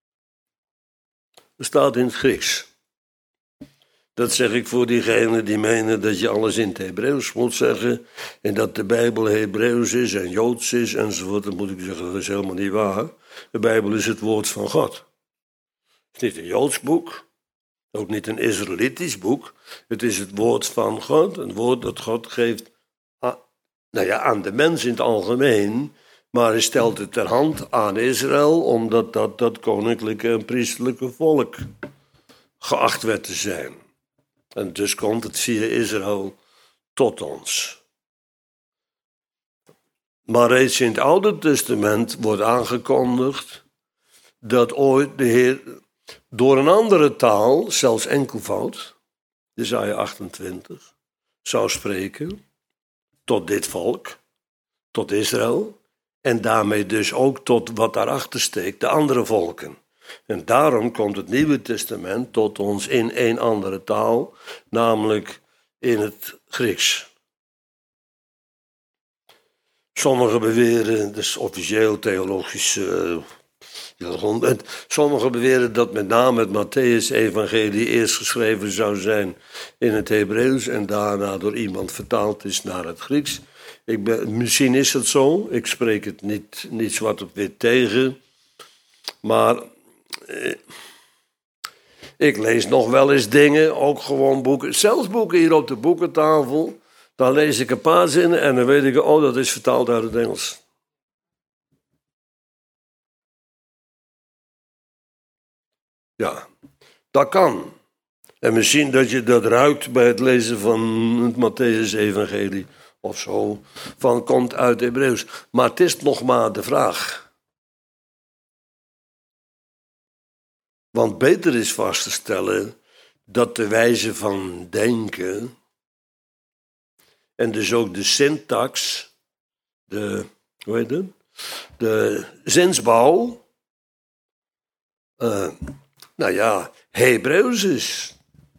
Dat staat in het Grieks. Dat zeg ik voor diegenen die menen dat je alles in het Hebreeuws moet zeggen. En dat de Bijbel Hebreeuws is en Joods is enzovoort. Dan moet ik zeggen, dat is helemaal niet waar. De Bijbel is het woord van God. Het is niet een Joods boek. Ook niet een Israëlitisch boek. Het is het woord van God. Een woord dat God geeft aan de mens in het algemeen. Maar hij stelt het ter hand aan Israël, omdat dat koninklijke en priesterlijke volk geacht werd te zijn. En dus komt het via Israël tot ons. Maar reeds in het Oude Testament wordt aangekondigd dat ooit de Heer door een andere taal, zelfs enkelvoud, Jesaja 28, zou spreken tot dit volk, tot Israël, en daarmee dus ook tot wat daarachter steekt, de andere volken. En daarom komt het Nieuwe Testament tot ons in een andere taal, namelijk in het Grieks. Sommigen beweren, dus officieel theologisch jargon, sommigen beweren dat met name het Mattheüs-evangelie eerst geschreven zou zijn in het Hebreeuws en daarna door iemand vertaald is naar het Grieks. Misschien is het zo, ik spreek het niet zwart op wit tegen, maar ik lees nog wel eens dingen, ook gewoon boeken, zelfs boeken hier op de boekentafel. Dan lees ik een paar zinnen en dan weet ik, dat is vertaald uit het Engels. Ja, dat kan. En misschien dat je dat ruikt bij het lezen van het Mattheüs-evangelie of zo, van komt uit Hebreeuws. Maar het is nog maar de vraag. Want beter is vast te stellen dat de wijze van denken en dus ook de syntax, de zinsbouw, Hebreeuws is.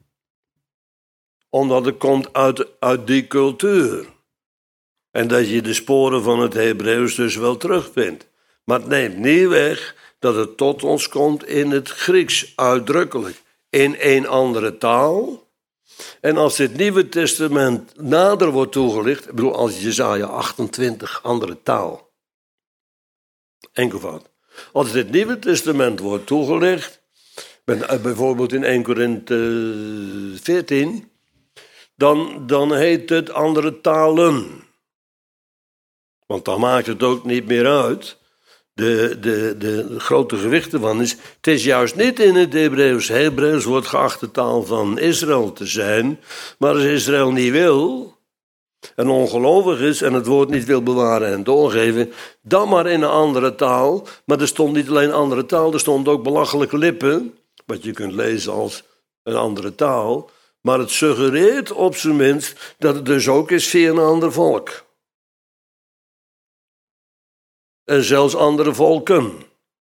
Omdat het komt uit die cultuur. En dat je de sporen van het Hebreeuws dus wel terugvindt. Maar het neemt niet weg dat het tot ons komt in het Grieks, uitdrukkelijk. In een andere taal. En als dit Nieuwe Testament nader wordt toegelicht, ik bedoel als Jesaja 28, andere taal. Enkelvoud. Als dit Nieuwe Testament wordt toegelicht, bijvoorbeeld in 1 Korinthe 14, dan heet het andere talen. Want dan maakt het ook niet meer uit. De grote gewicht ervan is, het is juist niet in het Hebreeuws. Hebreeuws wordt geacht de taal van Israël te zijn. Maar als Israël niet wil en ongelovig is en het woord niet wil bewaren en doorgeven, dan maar in een andere taal. Maar er stond niet alleen andere taal, er stond ook belachelijke lippen, wat je kunt lezen als een andere taal. Maar het suggereert op zijn minst dat het dus ook is via een ander volk. En zelfs andere volken.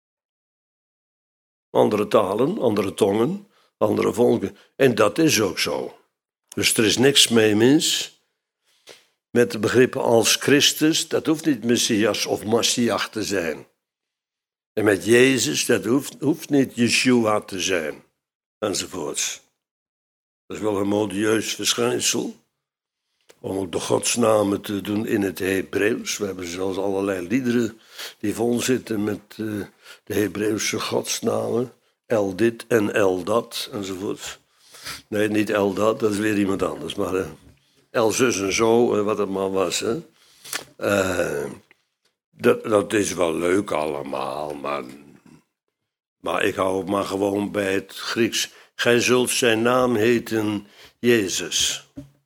Andere talen, andere tongen, andere volken. En dat is ook zo. Dus er is niks mee mis met de begrippen als Christus. Dat hoeft niet Messias of Messiach te zijn. En met Jezus, dat hoeft niet Yeshua te zijn. Enzovoorts. Dat is wel een modieus verschijnsel. Om ook de godsnamen te doen in het Hebreeuws. We hebben zelfs allerlei liederen die vol zitten met de Hebreeuwse godsnamen. El dit en el dat enzovoort. Nee, niet el dat is weer iemand anders. Maar el zus en zo, wat het maar was. Hè. Dat is wel leuk allemaal, maar ik hou maar gewoon bij het Grieks. Gij zult zijn naam heten Jezus.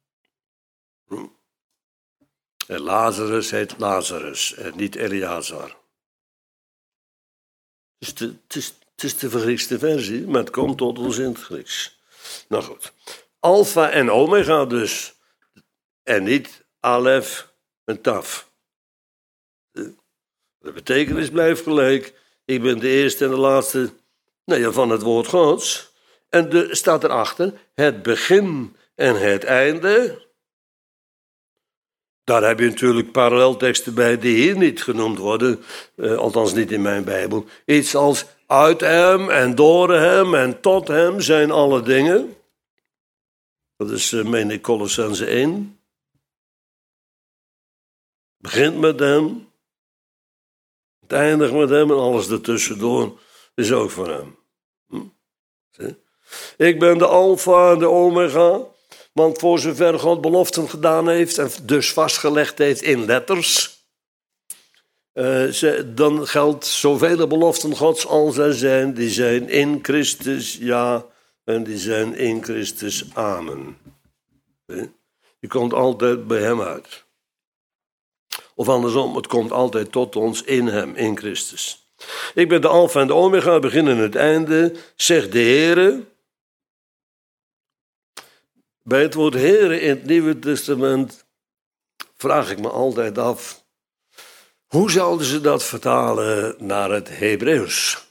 En Lazarus heet Lazarus en niet Eleazar. Het is de vergriekste versie, maar het komt tot ons in het Grieks. Nou goed. Alpha en omega dus. En niet alef en taf. De betekenis blijft gelijk. Ik ben de eerste en de laatste van het woord Gods. En er staat erachter het begin en het einde. Daar heb je natuurlijk parallelteksten bij die hier niet genoemd worden. Althans niet in mijn Bijbel. Iets als uit hem en door hem en tot hem zijn alle dingen. Dat is, meen ik, Kolossenzen 1. Begint met hem. Het eindigt met hem en alles ertussendoor is ook van hem. Ik ben de Alpha en de Omega. Want voor zover God beloften gedaan heeft en dus vastgelegd heeft in letters, dan geldt zoveel beloften Gods als er zijn, die zijn in Christus ja en die zijn in Christus amen. Je komt altijd bij hem uit. Of andersom, het komt altijd tot ons in hem, in Christus. Ik ben de Alpha en de Omega, begin en het einde, zegt de Heere. Bij het woord Heere in het Nieuwe Testament vraag ik me altijd af, hoe zouden ze dat vertalen naar het Hebreeuws?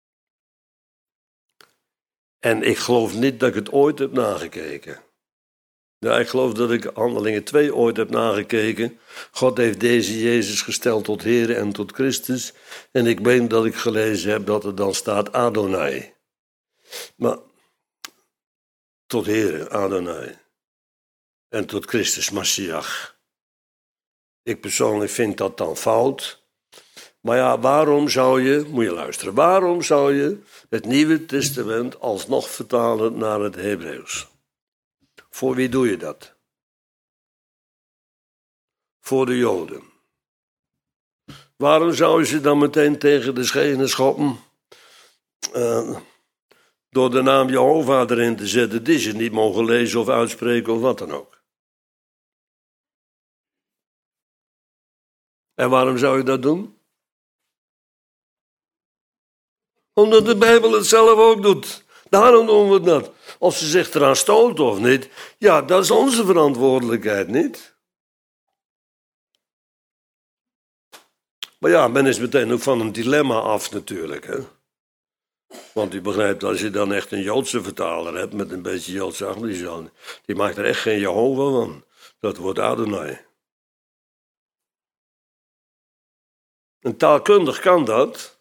En ik geloof niet dat ik het ooit heb nagekeken. Ja, ik geloof dat ik Handelingen 2 ooit heb nagekeken. God heeft deze Jezus gesteld tot Heere en tot Christus. En ik meen dat ik gelezen heb dat er dan staat Adonai. Maar tot Heere, Adonai. En tot Christus, Mashiach. Ik persoonlijk vind dat dan fout. Maar ja, waarom zou je, moet je luisteren, waarom zou je het Nieuwe Testament alsnog vertalen naar het Hebreeuws? Voor wie doe je dat? Voor de Joden. Waarom zou je ze dan meteen tegen de schenen schoppen? Door de naam Jehovah erin te zetten, die ze niet mogen lezen of uitspreken of wat dan ook. En waarom zou je dat doen? Omdat de Bijbel het zelf ook doet. Daarom doen we dat. Of ze zich eraan stoten of niet, ja, dat is onze verantwoordelijkheid niet. Maar ja, men is meteen ook van een dilemma af natuurlijk, hè. Want u begrijpt, als je dan echt een Joodse vertaler hebt met een beetje Joodse achtergrond, die maakt er echt geen Jehovah van. Dat wordt Adonai. En taalkundig kan dat.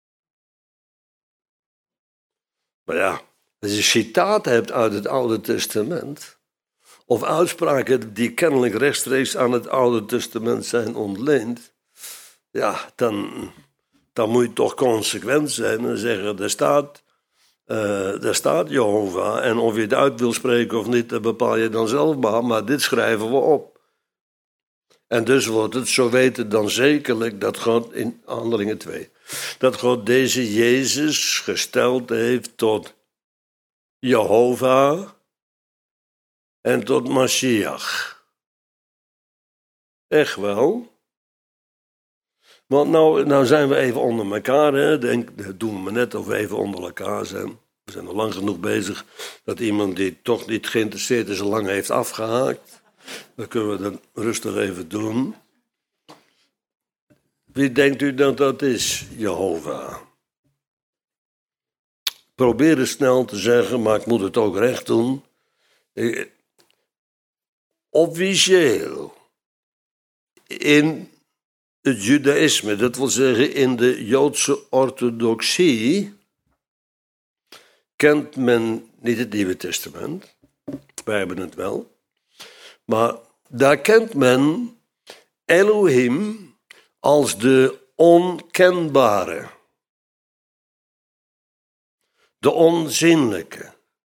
Maar ja, als je citaten hebt uit het Oude Testament, of uitspraken die kennelijk rechtstreeks aan het Oude Testament zijn ontleend, ja, dan moet je toch consequent zijn en zeggen, er staat Jehovah, en of je het uit wil spreken of niet, dat bepaal je dan zelf maar dit schrijven we op. En dus wordt het, zo weten dan zekerlijk, dat God in Handelingen 2, dat God deze Jezus gesteld heeft tot Jehovah en tot Mashiach. Echt wel. Want nou zijn we even onder elkaar, hè. Dat doen we net of we even onder elkaar zijn. We zijn al lang genoeg bezig dat iemand die toch niet geïnteresseerd is, al lang heeft afgehaakt. Dan kunnen we dat rustig even doen. Wie denkt u dat dat is, Jehovah? Probeer het snel te zeggen, maar ik moet het ook recht doen. Officieel in het Judaïsme, dat wil zeggen in de Joodse orthodoxie, kent men niet het Nieuwe Testament, wij hebben het wel. Maar daar kent men Elohim als de onkenbare. De onzienlijke.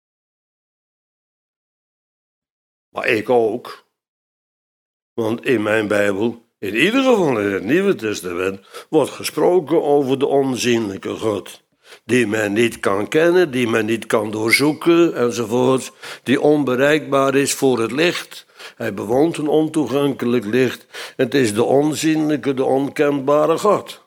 Maar ik ook. Want in mijn Bijbel, in ieder geval in het Nieuwe Testament, wordt gesproken over de onzienlijke God. Die men niet kan kennen, die men niet kan doorzoeken, enzovoort. Die onbereikbaar is voor het licht. Hij bewoont een ontoegankelijk licht. Het is de onzienlijke, de onkenbare God.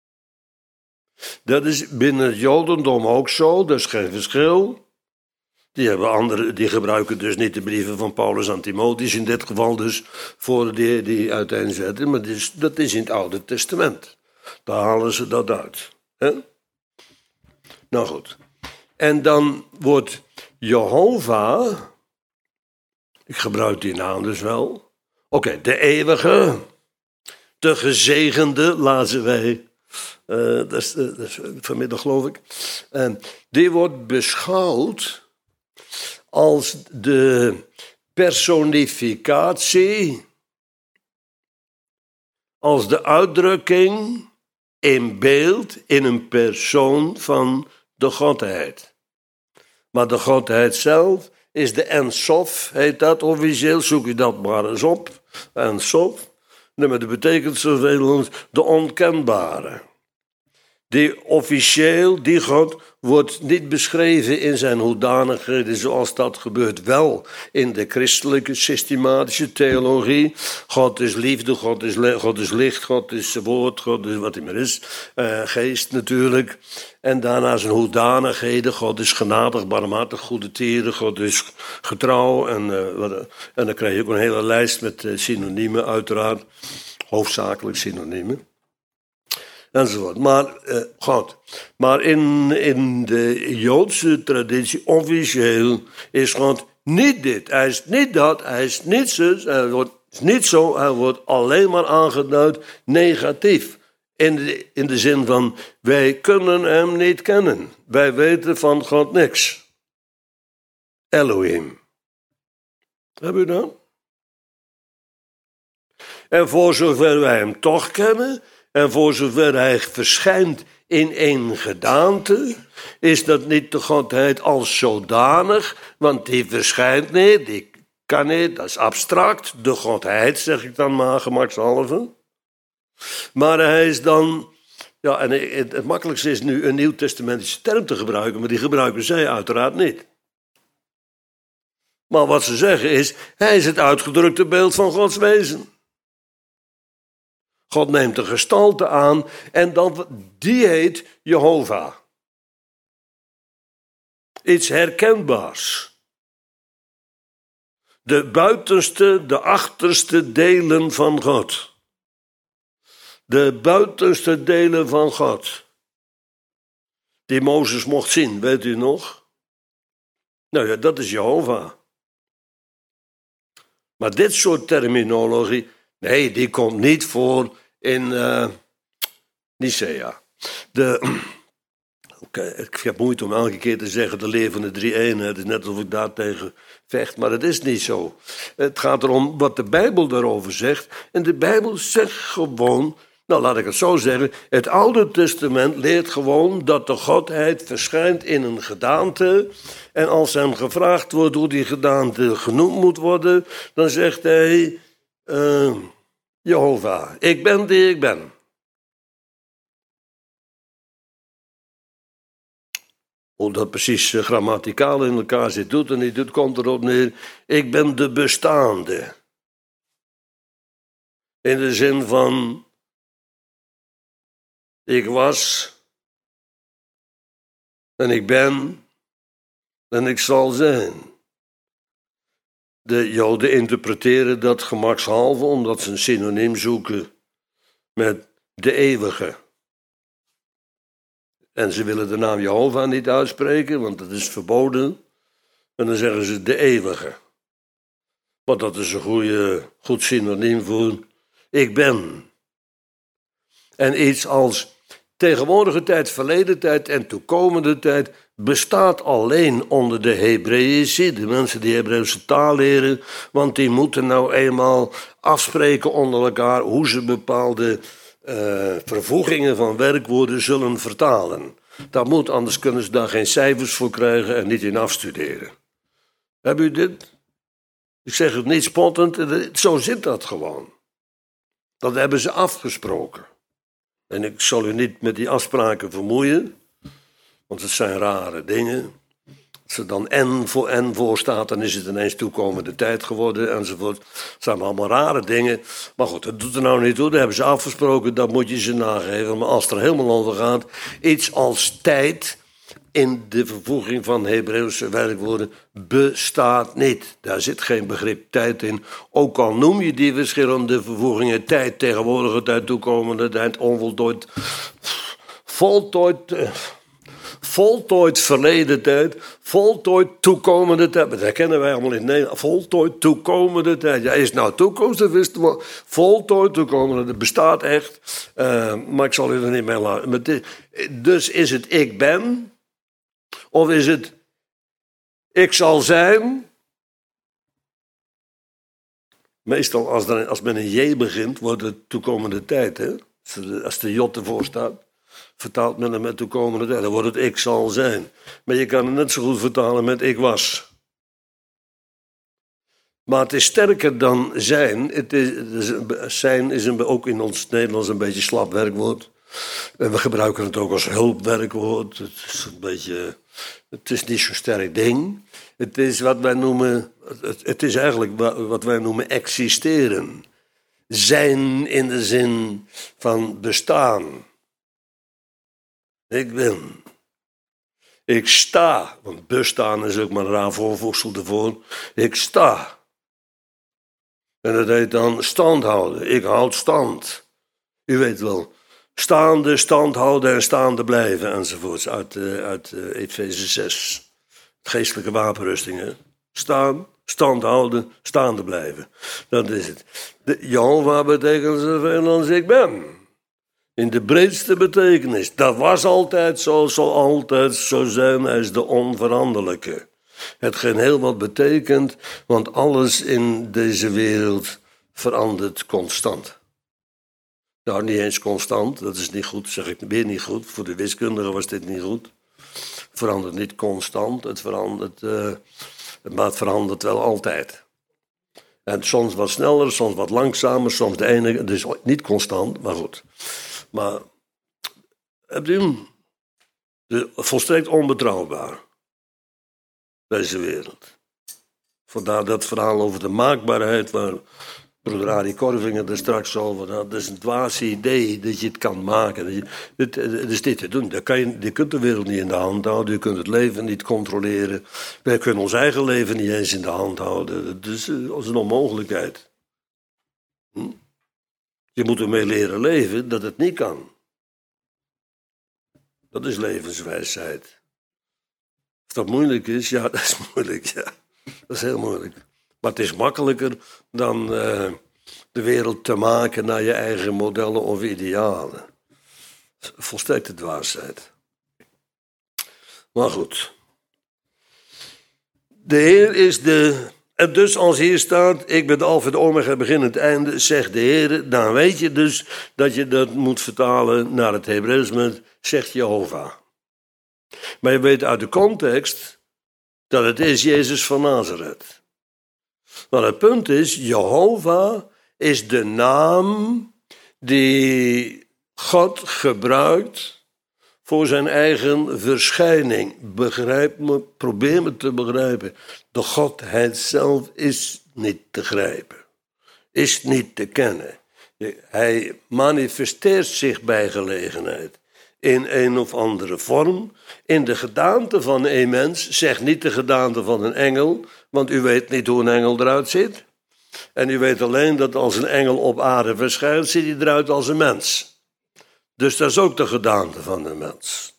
Dat is binnen het Jodendom ook zo, dat is geen verschil. Die gebruiken dus niet de brieven van Paulus aan Timotheus, in dit geval dus voor die uiteenzetten, maar dat is in het Oude Testament. Daar halen ze dat uit. Hè? Nou goed. En dan wordt Jehovah, ik gebruik die naam dus wel, oké, de eeuwige, de gezegende, lazen wij, dat is vanmiddag geloof ik, die wordt beschouwd als de personificatie, als de uitdrukking in beeld, in een persoon van de Godheid. Maar de Godheid zelf is de Ensof, heet dat officieel, zoek je dat maar eens op. Ensof, dat betekent zoveel als de onkenbare. Die officieel, die God, wordt niet beschreven in zijn hoedanigheden zoals dat gebeurt wel in de christelijke systematische theologie. God is liefde, God is licht, God is woord, God is wat hij maar is. Geest natuurlijk. En daarna zijn hoedanigheden. God is genadig, barmhartig, goedertieren. God is getrouw. En dan krijg je ook een hele lijst met synoniemen uiteraard. Hoofdzakelijk synoniemen. Enzovoort. Maar in de Joodse traditie officieel is God niet dit. Hij is niet dat, hij is niet zus, hij wordt niet zo, hij wordt alleen maar aangeduid negatief. In de zin van, wij kunnen hem niet kennen. Wij weten van God niks. Elohim. Heb je dat? En voor zover wij hem toch kennen, en voor zover hij verschijnt in één gedaante, is dat niet de Godheid als zodanig, want die verschijnt niet, die kan niet, dat is abstract. De Godheid, zeg ik dan maar, gemakshalve. Maar hij is dan, ja, en het makkelijkste is nu een nieuwtestamentische term te gebruiken, maar die gebruiken zij uiteraard niet. Maar wat ze zeggen is, hij is het uitgedrukte beeld van Gods wezen. God neemt de gestalte aan en die heet Jehovah. Iets herkenbaars. De buitenste, de achterste delen van God. De buitenste delen van God. Die Mozes mocht zien, weet u nog? Nou ja, dat is Jehovah. Maar dit soort terminologie, nee, die komt niet voor in Nicea. Ik heb moeite om elke keer te zeggen de levende drie-eenheid. Het is net alsof ik daartegen vecht, maar het is niet zo. Het gaat erom wat de Bijbel daarover zegt. En de Bijbel zegt gewoon, nou laat ik het zo zeggen, het Oude Testament leert gewoon dat de Godheid verschijnt in een gedaante. En als hem gevraagd wordt hoe die gedaante genoemd moet worden, dan zegt hij, Jehovah, ik ben die ik ben. Hoe dat precies grammaticaal in elkaar zit, doet en niet doet, komt erop neer. Ik ben de bestaande. In de zin van, ik was, en ik ben, en ik zal zijn. De Joden interpreteren dat gemakshalve, omdat ze een synoniem zoeken met de eeuwige. En ze willen de naam Jehovah niet uitspreken, want dat is verboden. En dan zeggen ze de eeuwige. Want dat is een goed synoniem voor ik ben. En iets als tegenwoordige tijd, verleden tijd en toekomende tijd bestaat alleen onder de Hebreeërs, de mensen die Hebreeuwse taal leren, want die moeten nou eenmaal afspreken onder elkaar hoe ze bepaalde vervoegingen van werkwoorden zullen vertalen. Dat moet, anders kunnen ze daar geen cijfers voor krijgen en niet in afstuderen. Hebben u dit? Ik zeg het niet spottend, zo zit dat gewoon. Dat hebben ze afgesproken. En ik zal u niet met die afspraken vermoeien, want het zijn rare dingen. Als er dan N voor staat, dan is het ineens toekomende tijd geworden enzovoort. Het zijn allemaal rare dingen. Maar goed, dat doet er nou niet toe. Dat hebben ze afgesproken, dat moet je ze nageven. Maar als het er helemaal over gaat, iets als tijd in de vervoeging van Hebreeuwse werkwoorden bestaat niet. Daar zit geen begrip tijd in. Ook al noem je die verschillende vervoegingen tijd, tegenwoordige tijd, toekomende tijd, onvoltooid, voltooid verleden tijd, voltooid toekomende tijd. Maar dat kennen wij allemaal in Nederland. Voltooid toekomende tijd. Ja, is het nou toekomst of is het wel voltooid toekomende? Dat bestaat echt. Maar ik zal u er niet mee laten. Dus is het ik ben? Of is het ik zal zijn? Meestal als men een J begint, wordt het toekomende tijd. Hè? Als de J ervoor staat, vertaalt men het met toekomende tijd. Dan wordt het ik zal zijn. Maar je kan het net zo goed vertalen met ik was. Maar het is sterker dan zijn. Zijn is ook in ons Nederlands een beetje slap werkwoord. En we gebruiken het ook als hulpwerkwoord. Het is niet zo'n sterk ding. Het is wat wij noemen, het is eigenlijk wat wij noemen existeren. Zijn in de zin van bestaan. Ik ben. Ik sta. Want bestaan is ook maar een raar voorvoegsel ervoor. Ik sta. En dat heet dan stand houden. Ik houd stand. U weet wel. Staande, stand houden en staande blijven enzovoorts. Uit Efeze 6. Geestelijke wapenrustingen. Staan, stand houden, staande blijven. Dat is het. Jehovah betekent zoveel als ik ben. In de breedste betekenis. Dat was altijd zo, zal altijd zo zijn. Hij is de onveranderlijke. Hetgeen heel wat betekent, want alles in deze wereld verandert constant. Nou, niet eens constant, dat is niet goed, zeg ik weer niet goed. Voor de wiskundige was dit niet goed. Het verandert niet constant, maar het verandert wel altijd. En soms wat sneller, soms wat langzamer, soms de ene, het is niet constant, maar goed. Maar, hebt u hem? Volstrekt onbetrouwbaar, deze wereld. Vandaar dat verhaal over de maakbaarheid, waar broeder Arie Korvingen er straks over had. Dat is een dwaas idee dat je het kan maken. Het is dit te doen. Je kunt de wereld niet in de hand houden. Je kunt het leven niet controleren. Wij kunnen ons eigen leven niet eens in de hand houden. Dus dat is een onmogelijkheid. Je moet ermee leren leven dat het niet kan. Dat is levenswijsheid. Of dat moeilijk is? Ja, dat is moeilijk. Ja. Dat is heel moeilijk. Maar het is makkelijker dan de wereld te maken naar je eigen modellen of idealen. Volstrekte dwaasheid. Maar goed. De Heer is de... En dus als hier staat, ik ben de Alpha de Omega, begin en het einde, zegt de Heer, dan weet je dus dat je dat moet vertalen naar het Hebreeuws met, zegt Jehovah. Maar je weet uit de context dat het is Jezus van Nazareth. Maar het punt is, Jehovah is de naam die God gebruikt voor zijn eigen verschijning. Begrijp me, probeer me te begrijpen. De Godheid zelf is niet te grijpen, is niet te kennen. Hij manifesteert zich bij gelegenheid in een of andere vorm, in de gedaante van een mens, zeg niet de gedaante van een engel, want u weet niet hoe een engel eruit ziet. En u weet alleen dat als een engel op aarde verschijnt, ziet hij eruit als een mens. Dus dat is ook de gedaante van een mens.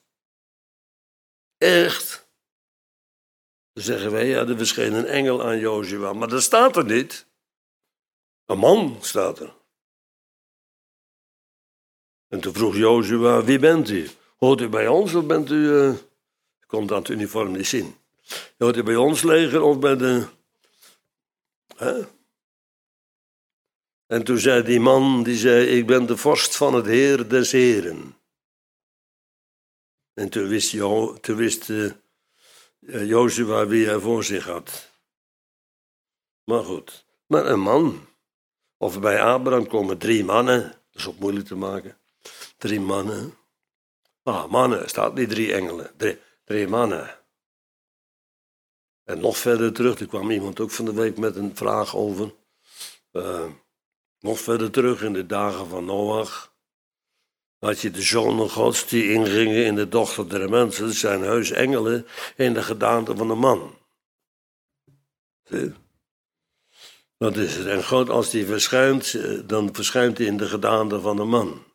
Echt. Dan zeggen wij, ja, er verscheen een engel aan Jozua, maar dat staat er niet. Een man staat er. En toen vroeg Jozua, wie bent u? Hoort u bij ons of bent u... Ik kon dat uniform niet zien. Hoort u bij ons leger of bij de... Hè? En toen zei die man, die zei, ik ben de vorst van het Heer des Heren. En toen wist Jozua wie hij voor zich had. Maar goed, maar een man. Of bij Abraham komen 3 mannen. Dat is ook moeilijk te maken. 3 mannen. Mannen, staat niet 3 engelen. 3 mannen. En nog verder terug, er kwam iemand ook van de week met een vraag over. Nog verder terug in de dagen van Noach. Had je de zonen gods die ingingen in de dochter der mensen. Dat zijn heus engelen in de gedaante van een man. Zie? Dat is het. En God, als die verschijnt, dan verschijnt hij in de gedaante van een man.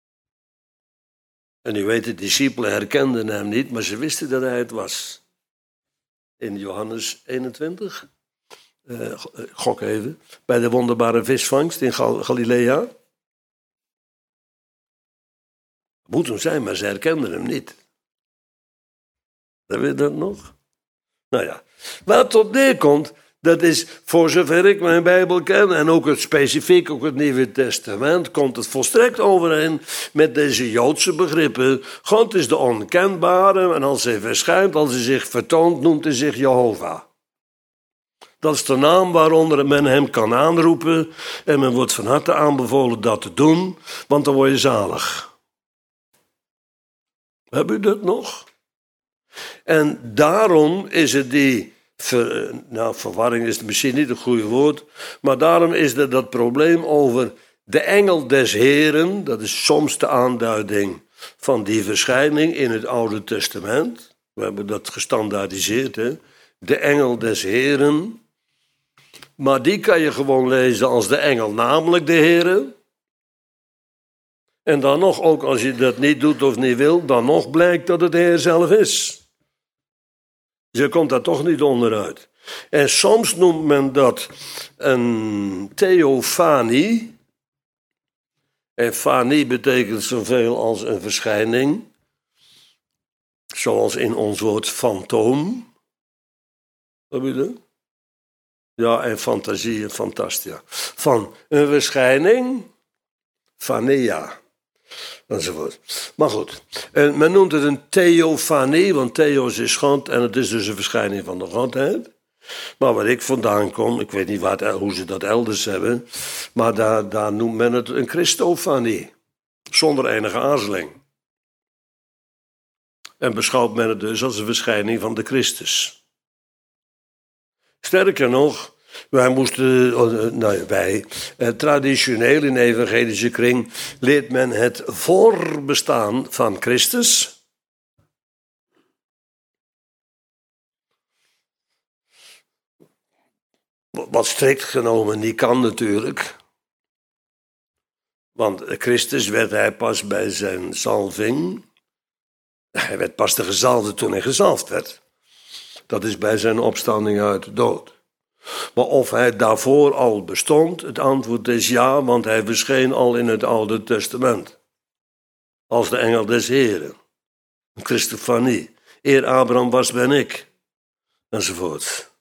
En u weet, de discipelen herkenden hem niet, maar ze wisten dat hij het was. In Johannes 21, gok even, bij de wonderbare visvangst in Galilea. Moet hem zijn, maar ze herkenden hem niet. Weet je dat nog? Nou ja, waar het op neerkomt, dat is, voor zover ik mijn Bijbel ken, en ook specifiek ook het Nieuwe Testament, komt het volstrekt overeen met deze Joodse begrippen. God is de onkenbare, en als hij verschijnt, als hij zich vertoont, noemt hij zich Jehovah. Dat is de naam waaronder men hem kan aanroepen, en men wordt van harte aanbevolen dat te doen, want dan word je zalig. Heb u dat nog? En daarom is het die... verwarring is misschien niet een goede woord, maar daarom is er dat probleem over de engel des Heren, dat is soms de aanduiding van die verschijning in het Oude Testament. We hebben dat gestandaardiseerd, hè? De engel des Heren. Maar die kan je gewoon lezen als de engel, namelijk de Heren. En dan nog, ook als je dat niet doet of niet wil, dan nog blijkt dat het de Heer zelf is. Je komt daar toch niet onderuit. En soms noemt men dat een theofanie. En fanie betekent zoveel als een verschijning. Zoals in ons woord fantoom. Wat bedoel je? Ja, en fantasie en fantastia. Van een verschijning, fania. Enzovoort. Maar goed, en men noemt het een theofanie, want theos is God en het is dus een verschijning van de Godheid. Maar waar ik vandaan kom, ik weet niet hoe ze dat elders hebben, maar daar noemt men het een Christofanie, zonder enige aarzeling. En beschouwt men het dus als een verschijning van de Christus. Sterker nog, traditioneel in de evangelische kring leert men het voorbestaan van Christus. Wat strikt genomen niet kan natuurlijk. Want Christus werd hij pas bij zijn zalving. Hij werd pas de gezalfde toen hij gezalfd werd. Dat is bij zijn opstanding uit de dood. Maar of hij daarvoor al bestond, het antwoord is ja, want hij verscheen al in het Oude Testament. Als de engel des Heren. Een Christofanie. Eer Abraham was, ben ik. Enzovoort.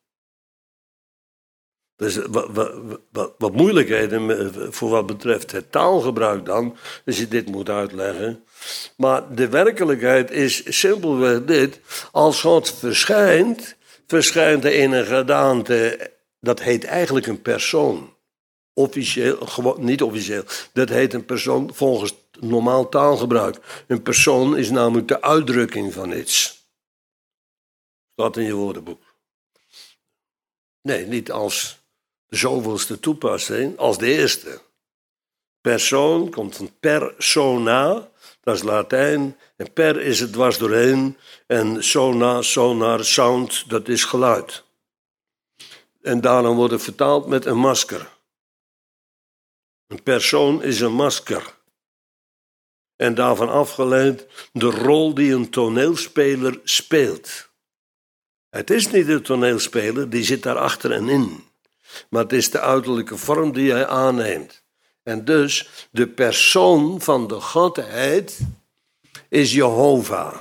Dus wat moeilijkheden voor wat betreft het taalgebruik dan, als je dit moet uitleggen. Maar de werkelijkheid is simpelweg dit. Als God verschijnt, verschijnt hij in een gedaante, dat heet eigenlijk een persoon. Officieel, gewoon, niet officieel, dat heet een persoon volgens normaal taalgebruik. Een persoon is namelijk de uitdrukking van iets. Staat in je woordenboek. Nee, niet als de zoveelste toepassing, als de eerste. Persoon komt van persona, dat is Latijn. En per is het dwars doorheen. En sona, sonar, sound, dat is geluid. En daarom wordt het vertaald met een masker. Een persoon is een masker. En daarvan afgeleid de rol die een toneelspeler speelt. Het is niet de toneelspeler, die zit daar achter en in. Maar het is de uiterlijke vorm die hij aanneemt. En dus de persoon van de Godheid is Jehovah.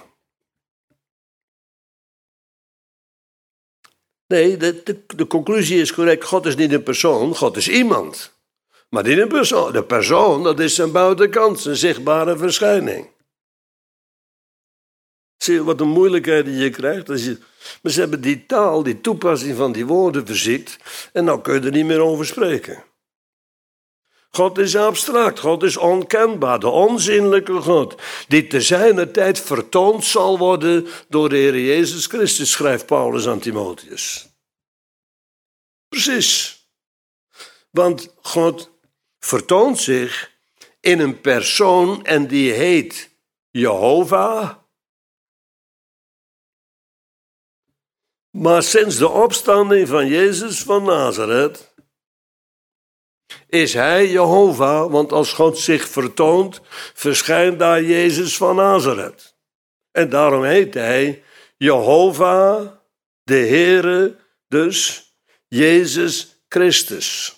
Nee, de conclusie is correct. God is niet een persoon, God is iemand. Maar niet een persoon. De persoon, dat is zijn buitenkant, zijn zichtbare verschijning. Zie je wat een moeilijkheid die je krijgt? Maar ze hebben die taal, die toepassing van die woorden verziekt. En nou kun je er niet meer over spreken. God is abstract, God is onkenbaar, de onzinnelijke God, die te zijner tijd vertoond zal worden door de Heer Jezus Christus, schrijft Paulus aan Timotheus. Precies. Want God vertoont zich in een persoon en die heet Jehovah. Maar sinds de opstanding van Jezus van Nazareth is hij Jehovah, want als God zich vertoont, verschijnt daar Jezus van Nazareth. En daarom heet hij Jehovah, de Heere, dus Jezus Christus.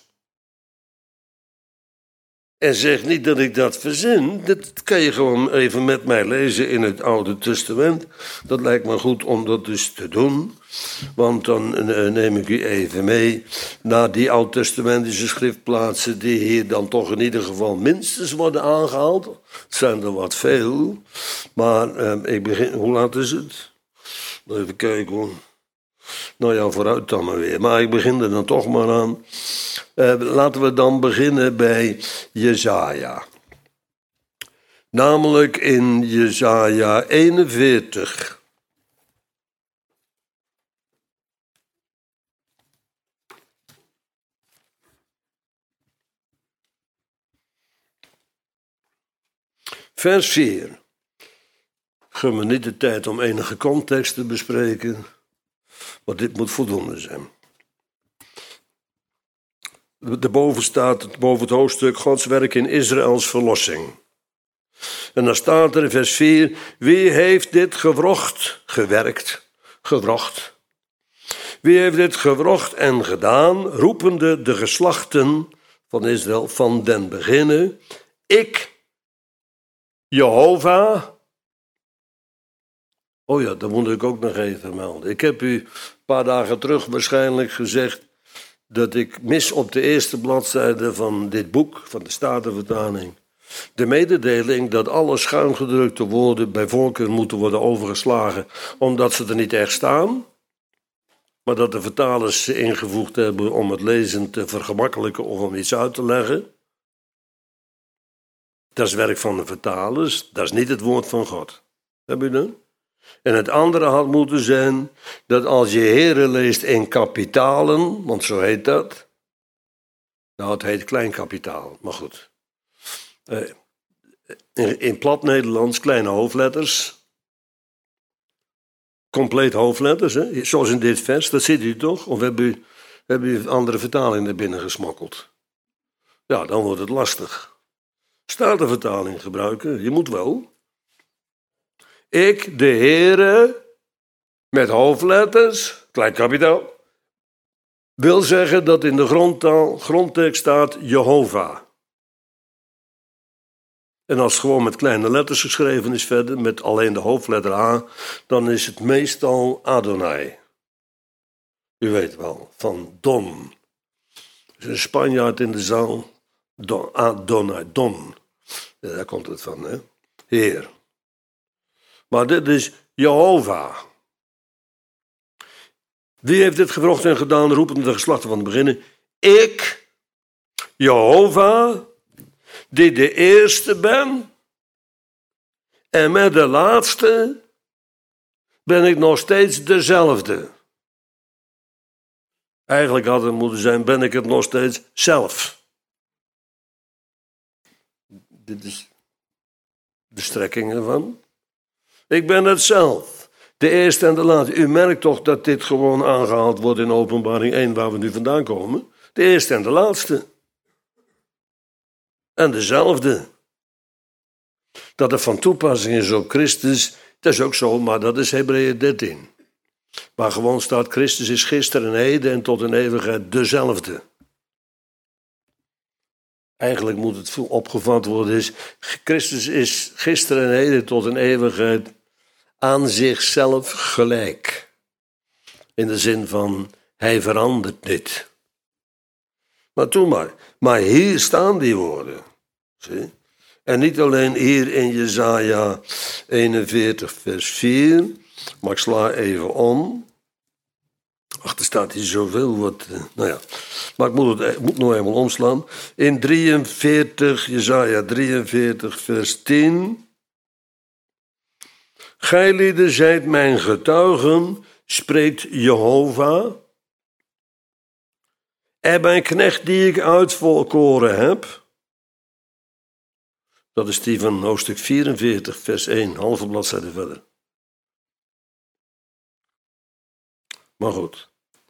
En zeg niet dat ik dat verzin, dat kan je gewoon even met mij lezen in het Oude Testament. Dat lijkt me goed om dat dus te doen, want dan neem ik u even mee naar die Oud-testamentische schriftplaatsen die hier dan toch in ieder geval minstens worden aangehaald. Het zijn er wat veel, maar ik begin, hoe laat is het? Even kijken hoor. Nou ja, vooruit dan maar weer. Maar ik begin er dan toch maar aan. Laten we dan beginnen bij Jesaja. Namelijk in Jesaja 41. Vers 4. Geef me niet de tijd om enige context te bespreken, maar dit moet voldoende zijn. Daarboven staat, boven het hoofdstuk, Gods werk in Israëls verlossing. En dan staat er in vers 4, wie heeft dit gewrocht? Wie heeft dit gewrocht en gedaan, roepende de geslachten van Israël van den beginne, ik, Jehovah. Oh ja, dat moet ik ook nog even melden. Ik heb u een paar dagen terug waarschijnlijk gezegd dat ik mis op de eerste bladzijde van dit boek, van de Statenvertaling, de mededeling dat alle schuingedrukte woorden bij voorkeur moeten worden overgeslagen, omdat ze er niet echt staan, maar dat de vertalers ze ingevoegd hebben om het lezen te vergemakkelijken of om iets uit te leggen. Dat is werk van de vertalers, dat is niet het woord van God. Heb je dat? En het andere had moeten zijn dat als je Heere leest in kapitalen, want zo heet dat. Nou, het heet kleinkapitaal, maar goed. In plat Nederlands kleine hoofdletters. Compleet hoofdletters, hè? Zoals in dit vers, dat ziet u toch? Of heb u een andere vertaling er binnen gesmokkeld? Ja, dan wordt het lastig. Statenvertaling gebruiken, je moet wel. Ik, de Heere, met hoofdletters, klein kapitaal, wil zeggen dat in de grondtekst staat Jehovah. En als het gewoon met kleine letters geschreven is verder, met alleen de hoofdletter A, dan is het meestal Adonai. U weet wel, van Don. Er is een Spanjaard in de zaal, Adonai, Don. Ja, daar komt het van, hè? Heer. Maar dit is Jehovah. Wie heeft dit gewrocht en gedaan, roepende de geslachten van het beginnen? Ik, Jehovah, die de eerste ben. En met de laatste ben ik nog steeds dezelfde. Eigenlijk had het moeten zijn, ben ik het nog steeds zelf. Dit is de strekking ervan. Ik ben het zelf, de eerste en de laatste. U merkt toch dat dit gewoon aangehaald wordt in Openbaring 1, waar we nu vandaan komen. De eerste en de laatste. En dezelfde. Dat het van toepassing is op Christus, dat is ook zo, maar dat is Hebreeën 13. Waar gewoon staat, Christus is gisteren en heden en tot in eeuwigheid dezelfde. eigenlijk moet het opgevat worden, is Christus is gisteren en heden tot een eeuwigheid aan zichzelf gelijk. In de zin van, hij verandert niet. Maar toen maar. Maar hier staan die woorden. Zie? En niet alleen hier in Jesaja 41 vers 4, maar ik sla even om. Ach, er staat hier zoveel wat. Nou ja, maar ik moet nog eenmaal omslaan. In 43, Jesaja 43, vers 10. Gijlieden zijt mijn getuigen, spreekt Jehovah. En mijn knecht die ik uitverkoren heb. Dat is die van hoofdstuk 44, vers 1, halve bladzijde verder. Maar goed.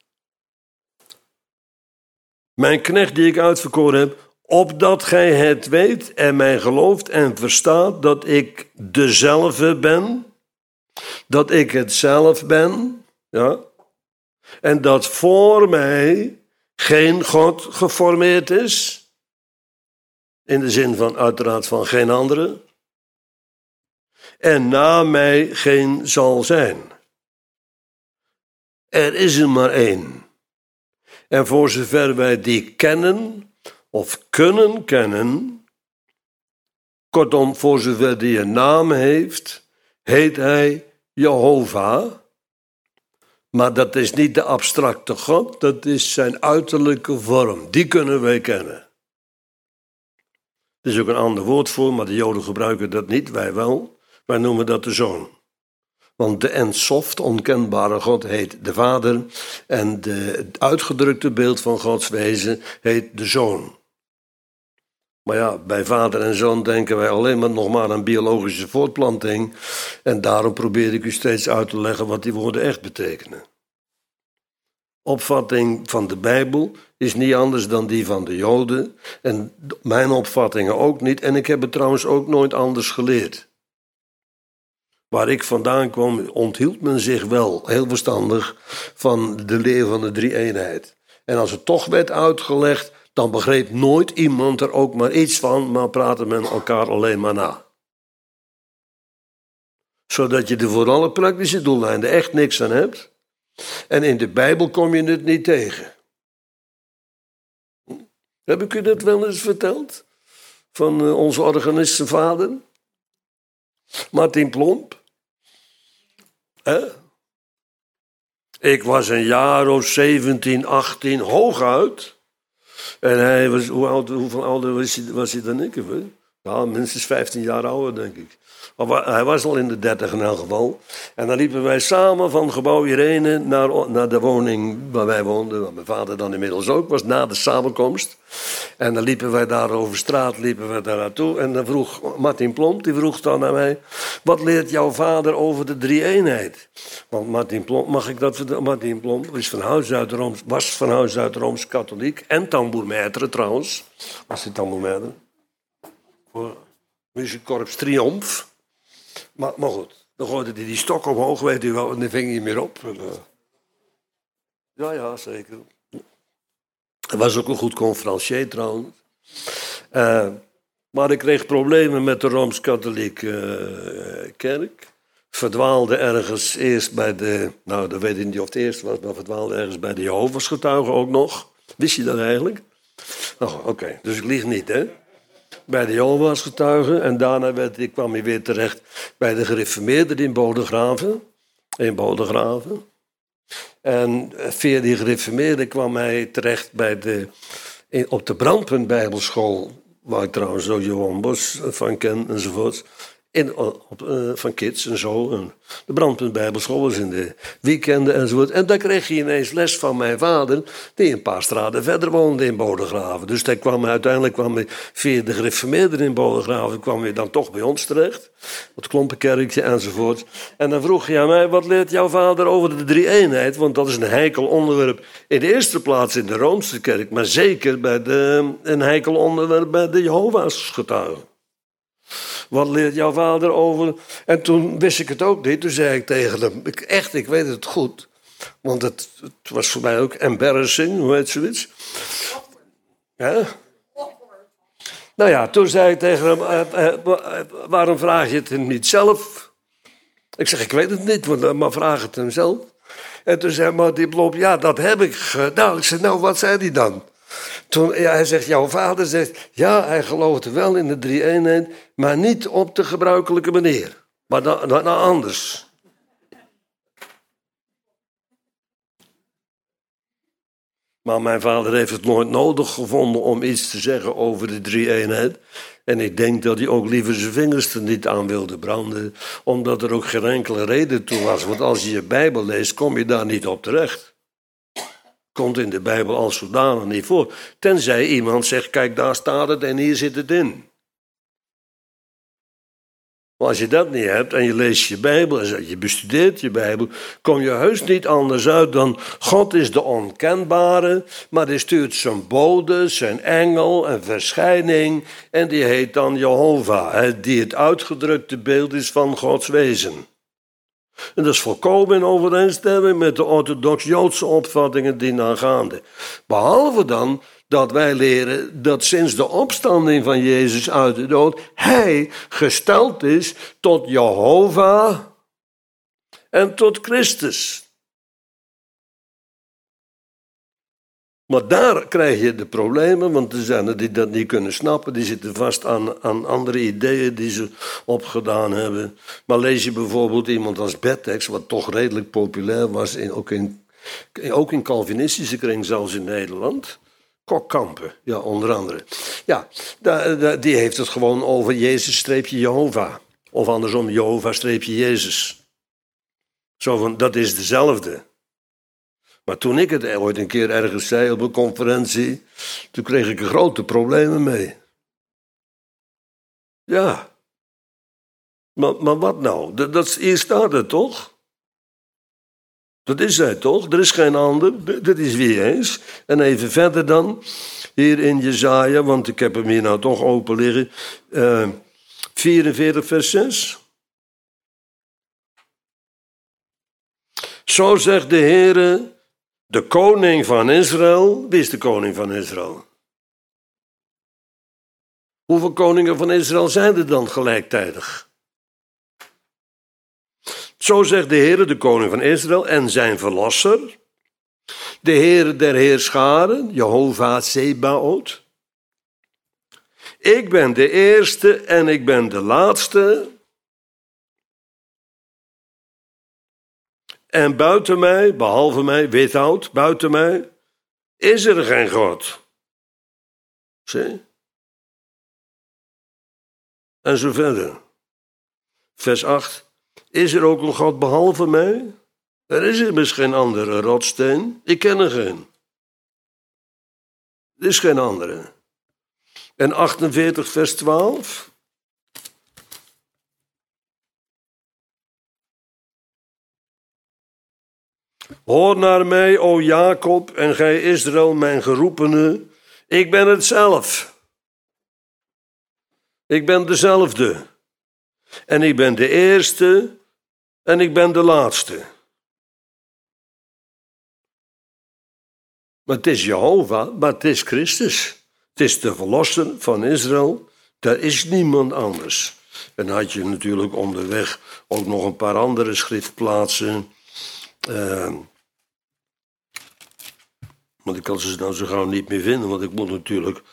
Mijn knecht die ik uitverkoren heb, opdat gij het weet en mij gelooft en verstaat dat ik dezelfde ben, dat ik het zelf ben, ja, en dat voor mij geen God geformeerd is, in de zin van uiteraard van geen andere, en na mij geen zal zijn. Er is er maar één. En voor zover wij die kennen, of kunnen kennen, kortom, voor zover die een naam heeft, heet hij Jehovah. Maar dat is niet de abstracte God, dat is zijn uiterlijke vorm. Die kunnen wij kennen. Er is ook een ander woord voor, maar de Joden gebruiken dat niet, wij wel. Wij noemen dat de Zoon. Want de Ensof, de onkenbare God, heet de Vader. En het uitgedrukte beeld van Gods wezen heet de Zoon. Maar ja, bij vader en zoon denken wij alleen maar nog maar aan biologische voortplanting. En daarom probeer ik u steeds uit te leggen wat die woorden echt betekenen. Opvatting van de Bijbel is niet anders dan die van de Joden. En mijn opvattingen ook niet. En ik heb het trouwens ook nooit anders geleerd. Waar ik vandaan kwam, onthield men zich wel, heel verstandig, van de leer van de drie-eenheid. En als het toch werd uitgelegd, dan begreep nooit iemand er ook maar iets van, maar praatte men elkaar alleen maar na. Zodat je er voor alle praktische doeleinden echt niks aan hebt. En in de Bijbel kom je het niet tegen. Heb ik u dat wel eens verteld? Van onze organistenvader? Martin Plomp. Ik was een jaar of 17, 18, hooguit. En hij was, hoeveel ouder was hij dan ik? Ja, minstens 15 jaar ouder, denk ik. Maar hij was al in de 30 in elk geval. En dan liepen wij samen van gebouw Irene naar de woning waar wij woonden. Waar mijn vader dan inmiddels ook was, na de samenkomst. En dan liepen wij daar over straat, liepen we daar naartoe. En dan vroeg Martin Plomp, die vroeg dan naar mij: wat leert jouw vader over de drie-eenheid? Want Martin Plomp, mag ik dat vertellen? Martin Plomp was van huis uit Rooms-katholiek. En tambourmaître trouwens. Was hij tambourmaître? Voor Muziekkorps Triomf. Maar goed, dan gooide hij die stok omhoog, weet u wel, en dan ving hij meer op. Ja, zeker. Hij was ook een goed conferencier trouwens. Maar ik kreeg problemen met de Rooms-Katholieke kerk. Verdwaalde ergens eerst bij de, nou dat weet ik niet of het eerst was, maar verdwaalde ergens bij de Jehovah's getuigen ook nog. Wist je dat eigenlijk? Nou, oké, dus ik lieg niet, hè. Bij de Jehovah's getuigen en daarna kwam hij weer terecht bij de gereformeerden in Bodegraven. En via die gereformeerden kwam hij terecht op de Brandpunt Bijbelschool, waar ik trouwens ook Johan Bos van ken enzovoort. Van kids en zo. En de Brandpunt Bijbelschool was in de weekenden enzovoort. En daar kreeg hij ineens les van mijn vader, die een paar straten verder woonde in Bodegraven. Dus uiteindelijk kwam hij via de gereformeerden in Bodegraven, kwam hij dan toch bij ons terecht. Het Klompenkerkje enzovoort. En dan vroeg hij aan mij: wat leert jouw vader over de drie-eenheid? Want dat is een heikel onderwerp in de eerste plaats in de Roomse kerk, maar zeker een heikel onderwerp bij de Jehovah's getuigen. Wat leert jouw vader over? En toen wist ik het ook niet. Toen zei ik tegen hem: ik weet het goed. Want het was voor mij ook embarrassing, hoe heet zoiets? Ja? Nou ja, toen zei ik tegen hem, waarom vraag je het hem niet zelf? Ik zeg, ik weet het niet, maar vraag het hem zelf. En toen zei Martin Blom, ja, dat heb ik gedaan. Ik zeg, nou, wat zei hij dan? Toen, ja, hij zegt, jouw vader zegt, ja, hij geloofde wel in de drie-eenheid, maar niet op de gebruikelijke manier. Maar dan anders. Maar mijn vader heeft het nooit nodig gevonden om iets te zeggen over de drie-eenheid. En ik denk dat hij ook liever zijn vingers er niet aan wilde branden, omdat er ook geen enkele reden toe was. Want als je je Bijbel leest, kom je daar niet op terecht. Komt in de Bijbel als zodanig niet voor. Tenzij iemand zegt, kijk, daar staat het en hier zit het in. Maar als je dat niet hebt en je leest je Bijbel en je bestudeert je Bijbel, kom je heus niet anders uit dan God is de onkenbare, maar hij stuurt zijn bode, zijn engel, een verschijning en die heet dan Jehovah, die het uitgedrukte beeld is van Gods wezen. En dat is volkomen in overeenstemming met de orthodox-Joodse opvattingen dienaangaande. Behalve dan dat wij leren dat sinds de opstanding van Jezus uit de dood, hij gesteld is tot Jehovah en tot Christus. Maar daar krijg je de problemen, want er zijn er die dat niet kunnen snappen. Die zitten vast aan andere ideeën die ze opgedaan hebben. Maar lees je bijvoorbeeld iemand als Bettex, wat toch redelijk populair was, ook in Calvinistische kring, zelfs in Nederland. Kokkampen, ja, onder andere. Ja, die heeft het gewoon over Jezus-Jehovah. Of andersom, Jehovah-Jezus. Zo van, dat is dezelfde. Maar toen ik het ooit een keer ergens zei op een conferentie, toen kreeg ik er grote problemen mee. Ja. Maar wat nou? Hier staat het toch? Dat is hij toch? Er is geen ander. Dat is wie hij is. En even verder dan, hier in Jesaja, want ik heb hem hier nou toch open liggen. 44 vers 6. Zo zegt de Heere, de koning van Israël. Wie is de koning van Israël? Hoeveel koningen van Israël zijn er dan gelijktijdig? Zo zegt de Heere, de koning van Israël en zijn verlosser, de Heere der heerscharen, Jehovah Sebaot. Ik ben de eerste en ik ben de laatste. En buiten mij, behalve mij, without, buiten mij, is er geen God. Zie? En zo verder. Vers 8. Is er ook een God behalve mij? Er is immers geen andere rotsteen. Ik ken er geen. Er is geen andere. En 48 vers 12. Hoor naar mij, o Jacob, en gij Israël, mijn geroepene. Ik ben het zelf. Ik ben dezelfde. En ik ben de eerste en ik ben de laatste. Maar het is Jehovah, maar het is Christus. Het is de verlosser van Israël. Er is niemand anders. En dan had je natuurlijk onderweg ook nog een paar andere schriftplaatsen. Want ik kan ze nou zo gauw niet meer vinden, want ik moet natuurlijk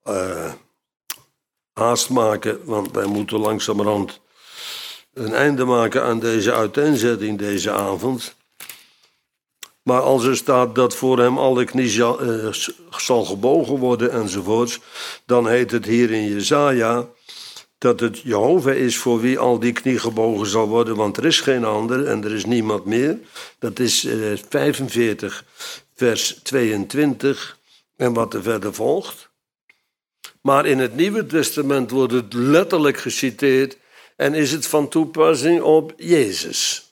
haast maken, want wij moeten langzamerhand een einde maken aan deze uiteenzetting deze avond. Maar als er staat dat voor hem alle knie zal gebogen worden enzovoorts, dan heet het hier in Jesaja dat het Jehovah is voor wie al die knie gebogen zal worden, want er is geen ander en er is niemand meer. Dat is 45 vers 22 en wat er verder volgt. Maar in het Nieuwe Testament wordt het letterlijk geciteerd en is het van toepassing op Jezus.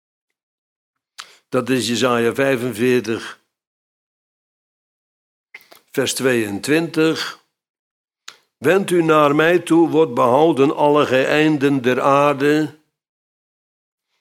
Dat is Jesaja 45, vers 22. Wend u naar mij toe, wordt behouden alle geëinden der aarde.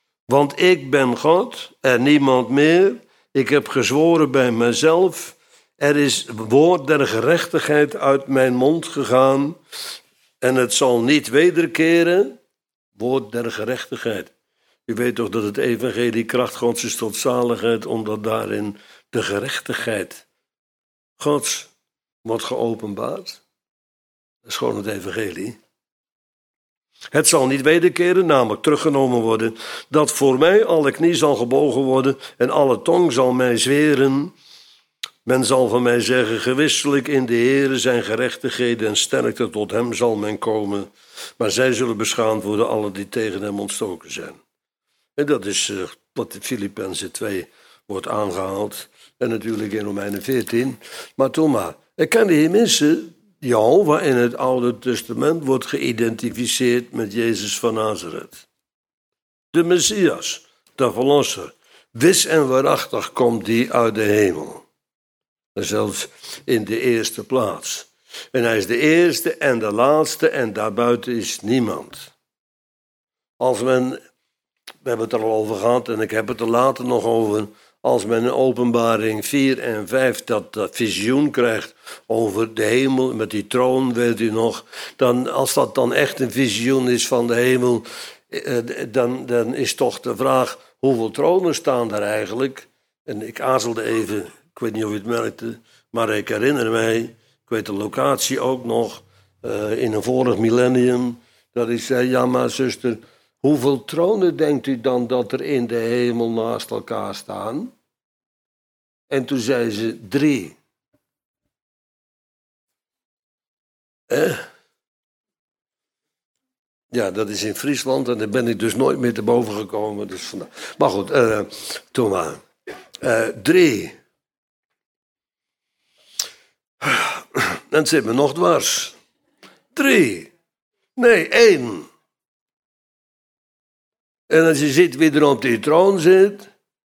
Want ik ben God en niemand meer. Ik heb gezworen bij mezelf. Er is woord der gerechtigheid uit mijn mond gegaan en het zal niet wederkeren. Woord der gerechtigheid. U weet toch dat het evangelie kracht Gods is tot zaligheid, omdat daarin de gerechtigheid Gods wordt geopenbaard. Dat is gewoon het evangelie. Het zal niet wederkeren, namelijk teruggenomen worden, dat voor mij alle knie zal gebogen worden en alle tong zal mij zweren. Men zal van mij zeggen, gewisselijk in de Heere zijn gerechtigheden en sterkte, tot hem zal men komen. Maar zij zullen beschaamd worden, alle die tegen hem ontstoken zijn. En dat is wat in Filippenzen 2 wordt aangehaald. En natuurlijk in Romeinen 14. Maar toen maar, er kan hier mensen, Jehovah in het Oude Testament wordt geïdentificeerd met Jezus van Nazareth. De Messias, de Verlosser. Wis en waarachtig komt die uit de hemel. En zelfs in de eerste plaats. En hij is de eerste en de laatste en daarbuiten is niemand. Als men, we hebben het er al over gehad en ik heb het er later nog over, als men in Openbaring 4 en 5 dat visioen krijgt over de hemel met die troon, weet u nog, dan, als dat dan echt een visioen is van de hemel, dan is toch de vraag, hoeveel tronen staan daar eigenlijk? En ik aarzelde even, ik weet niet of u het merkte, maar ik herinner mij, ik weet de locatie ook nog, in een vorig millennium, dat ik zei, ja maar zuster, hoeveel tronen denkt u dan dat er in de hemel naast elkaar staan? En toen zei ze 3. Ja, dat is in Friesland en daar ben ik dus nooit meer te boven gekomen. Dus vandaar. Maar goed, toen maar. 3. En het zit me nog dwars. 3. Nee, 1. En als je ziet wie er op die troon zit.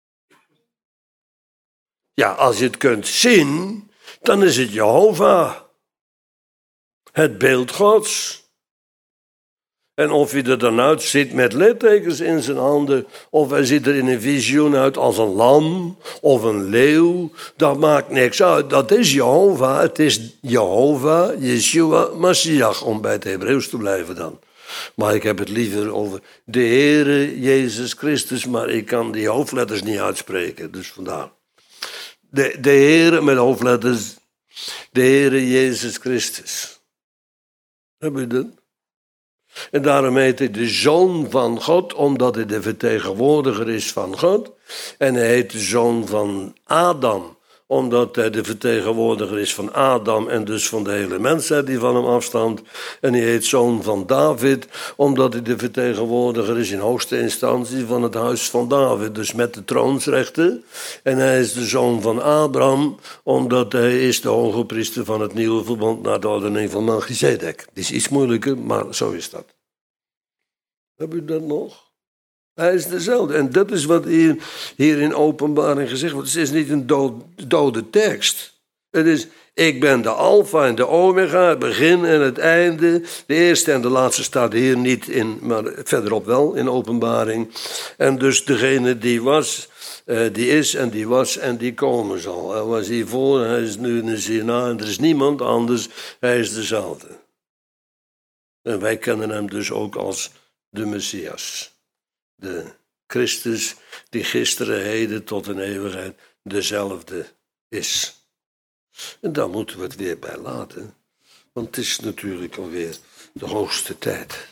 Ja, als je het kunt zien, dan is het Jehovah. Het beeld Gods. En of hij er dan uit ziet met littekens in zijn handen, of hij ziet er in een visioen uit als een lam of een leeuw, dat maakt niks uit. Dat is Jehovah. Het is Jehovah, Yeshua, Mashiach, om bij het Hebreeuws te blijven dan. Maar ik heb het liever over de Heere Jezus Christus, maar ik kan die hoofdletters niet uitspreken, dus vandaar. De Heere met hoofdletters, de Heere Jezus Christus. Heb je dat? En daarom heet hij de Zoon van God, omdat hij de vertegenwoordiger is van God. En hij heet de Zoon van Adam, omdat hij de vertegenwoordiger is van Adam en dus van de hele mensheid die van hem afstamt. En hij heet Zoon van David, omdat hij de vertegenwoordiger is in hoogste instantie van het huis van David, dus met de troonsrechten. En hij is de Zoon van Abraham, omdat hij is de hoge priester van het nieuwe verbond naar de ordening van Melchizedek. Het is iets moeilijker, maar zo is dat. Heb u dat nog? Hij is dezelfde. En dat is wat hier in Openbaring gezegd wordt. Het is niet een dode tekst. Het is, ik ben de Alpha en de Omega, het begin en het einde. De eerste en de laatste staat hier niet in, maar verderop wel in Openbaring. En dus degene die was, die is en die was en die komen zal. Hij was hiervoor, hij is nu en is hierna en er is niemand anders. Hij is dezelfde. En wij kennen hem dus ook als de Messias. De Christus die gisteren, heden tot in eeuwigheid dezelfde is. En daar moeten we het weer bij laten. Want het is natuurlijk alweer de hoogste tijd.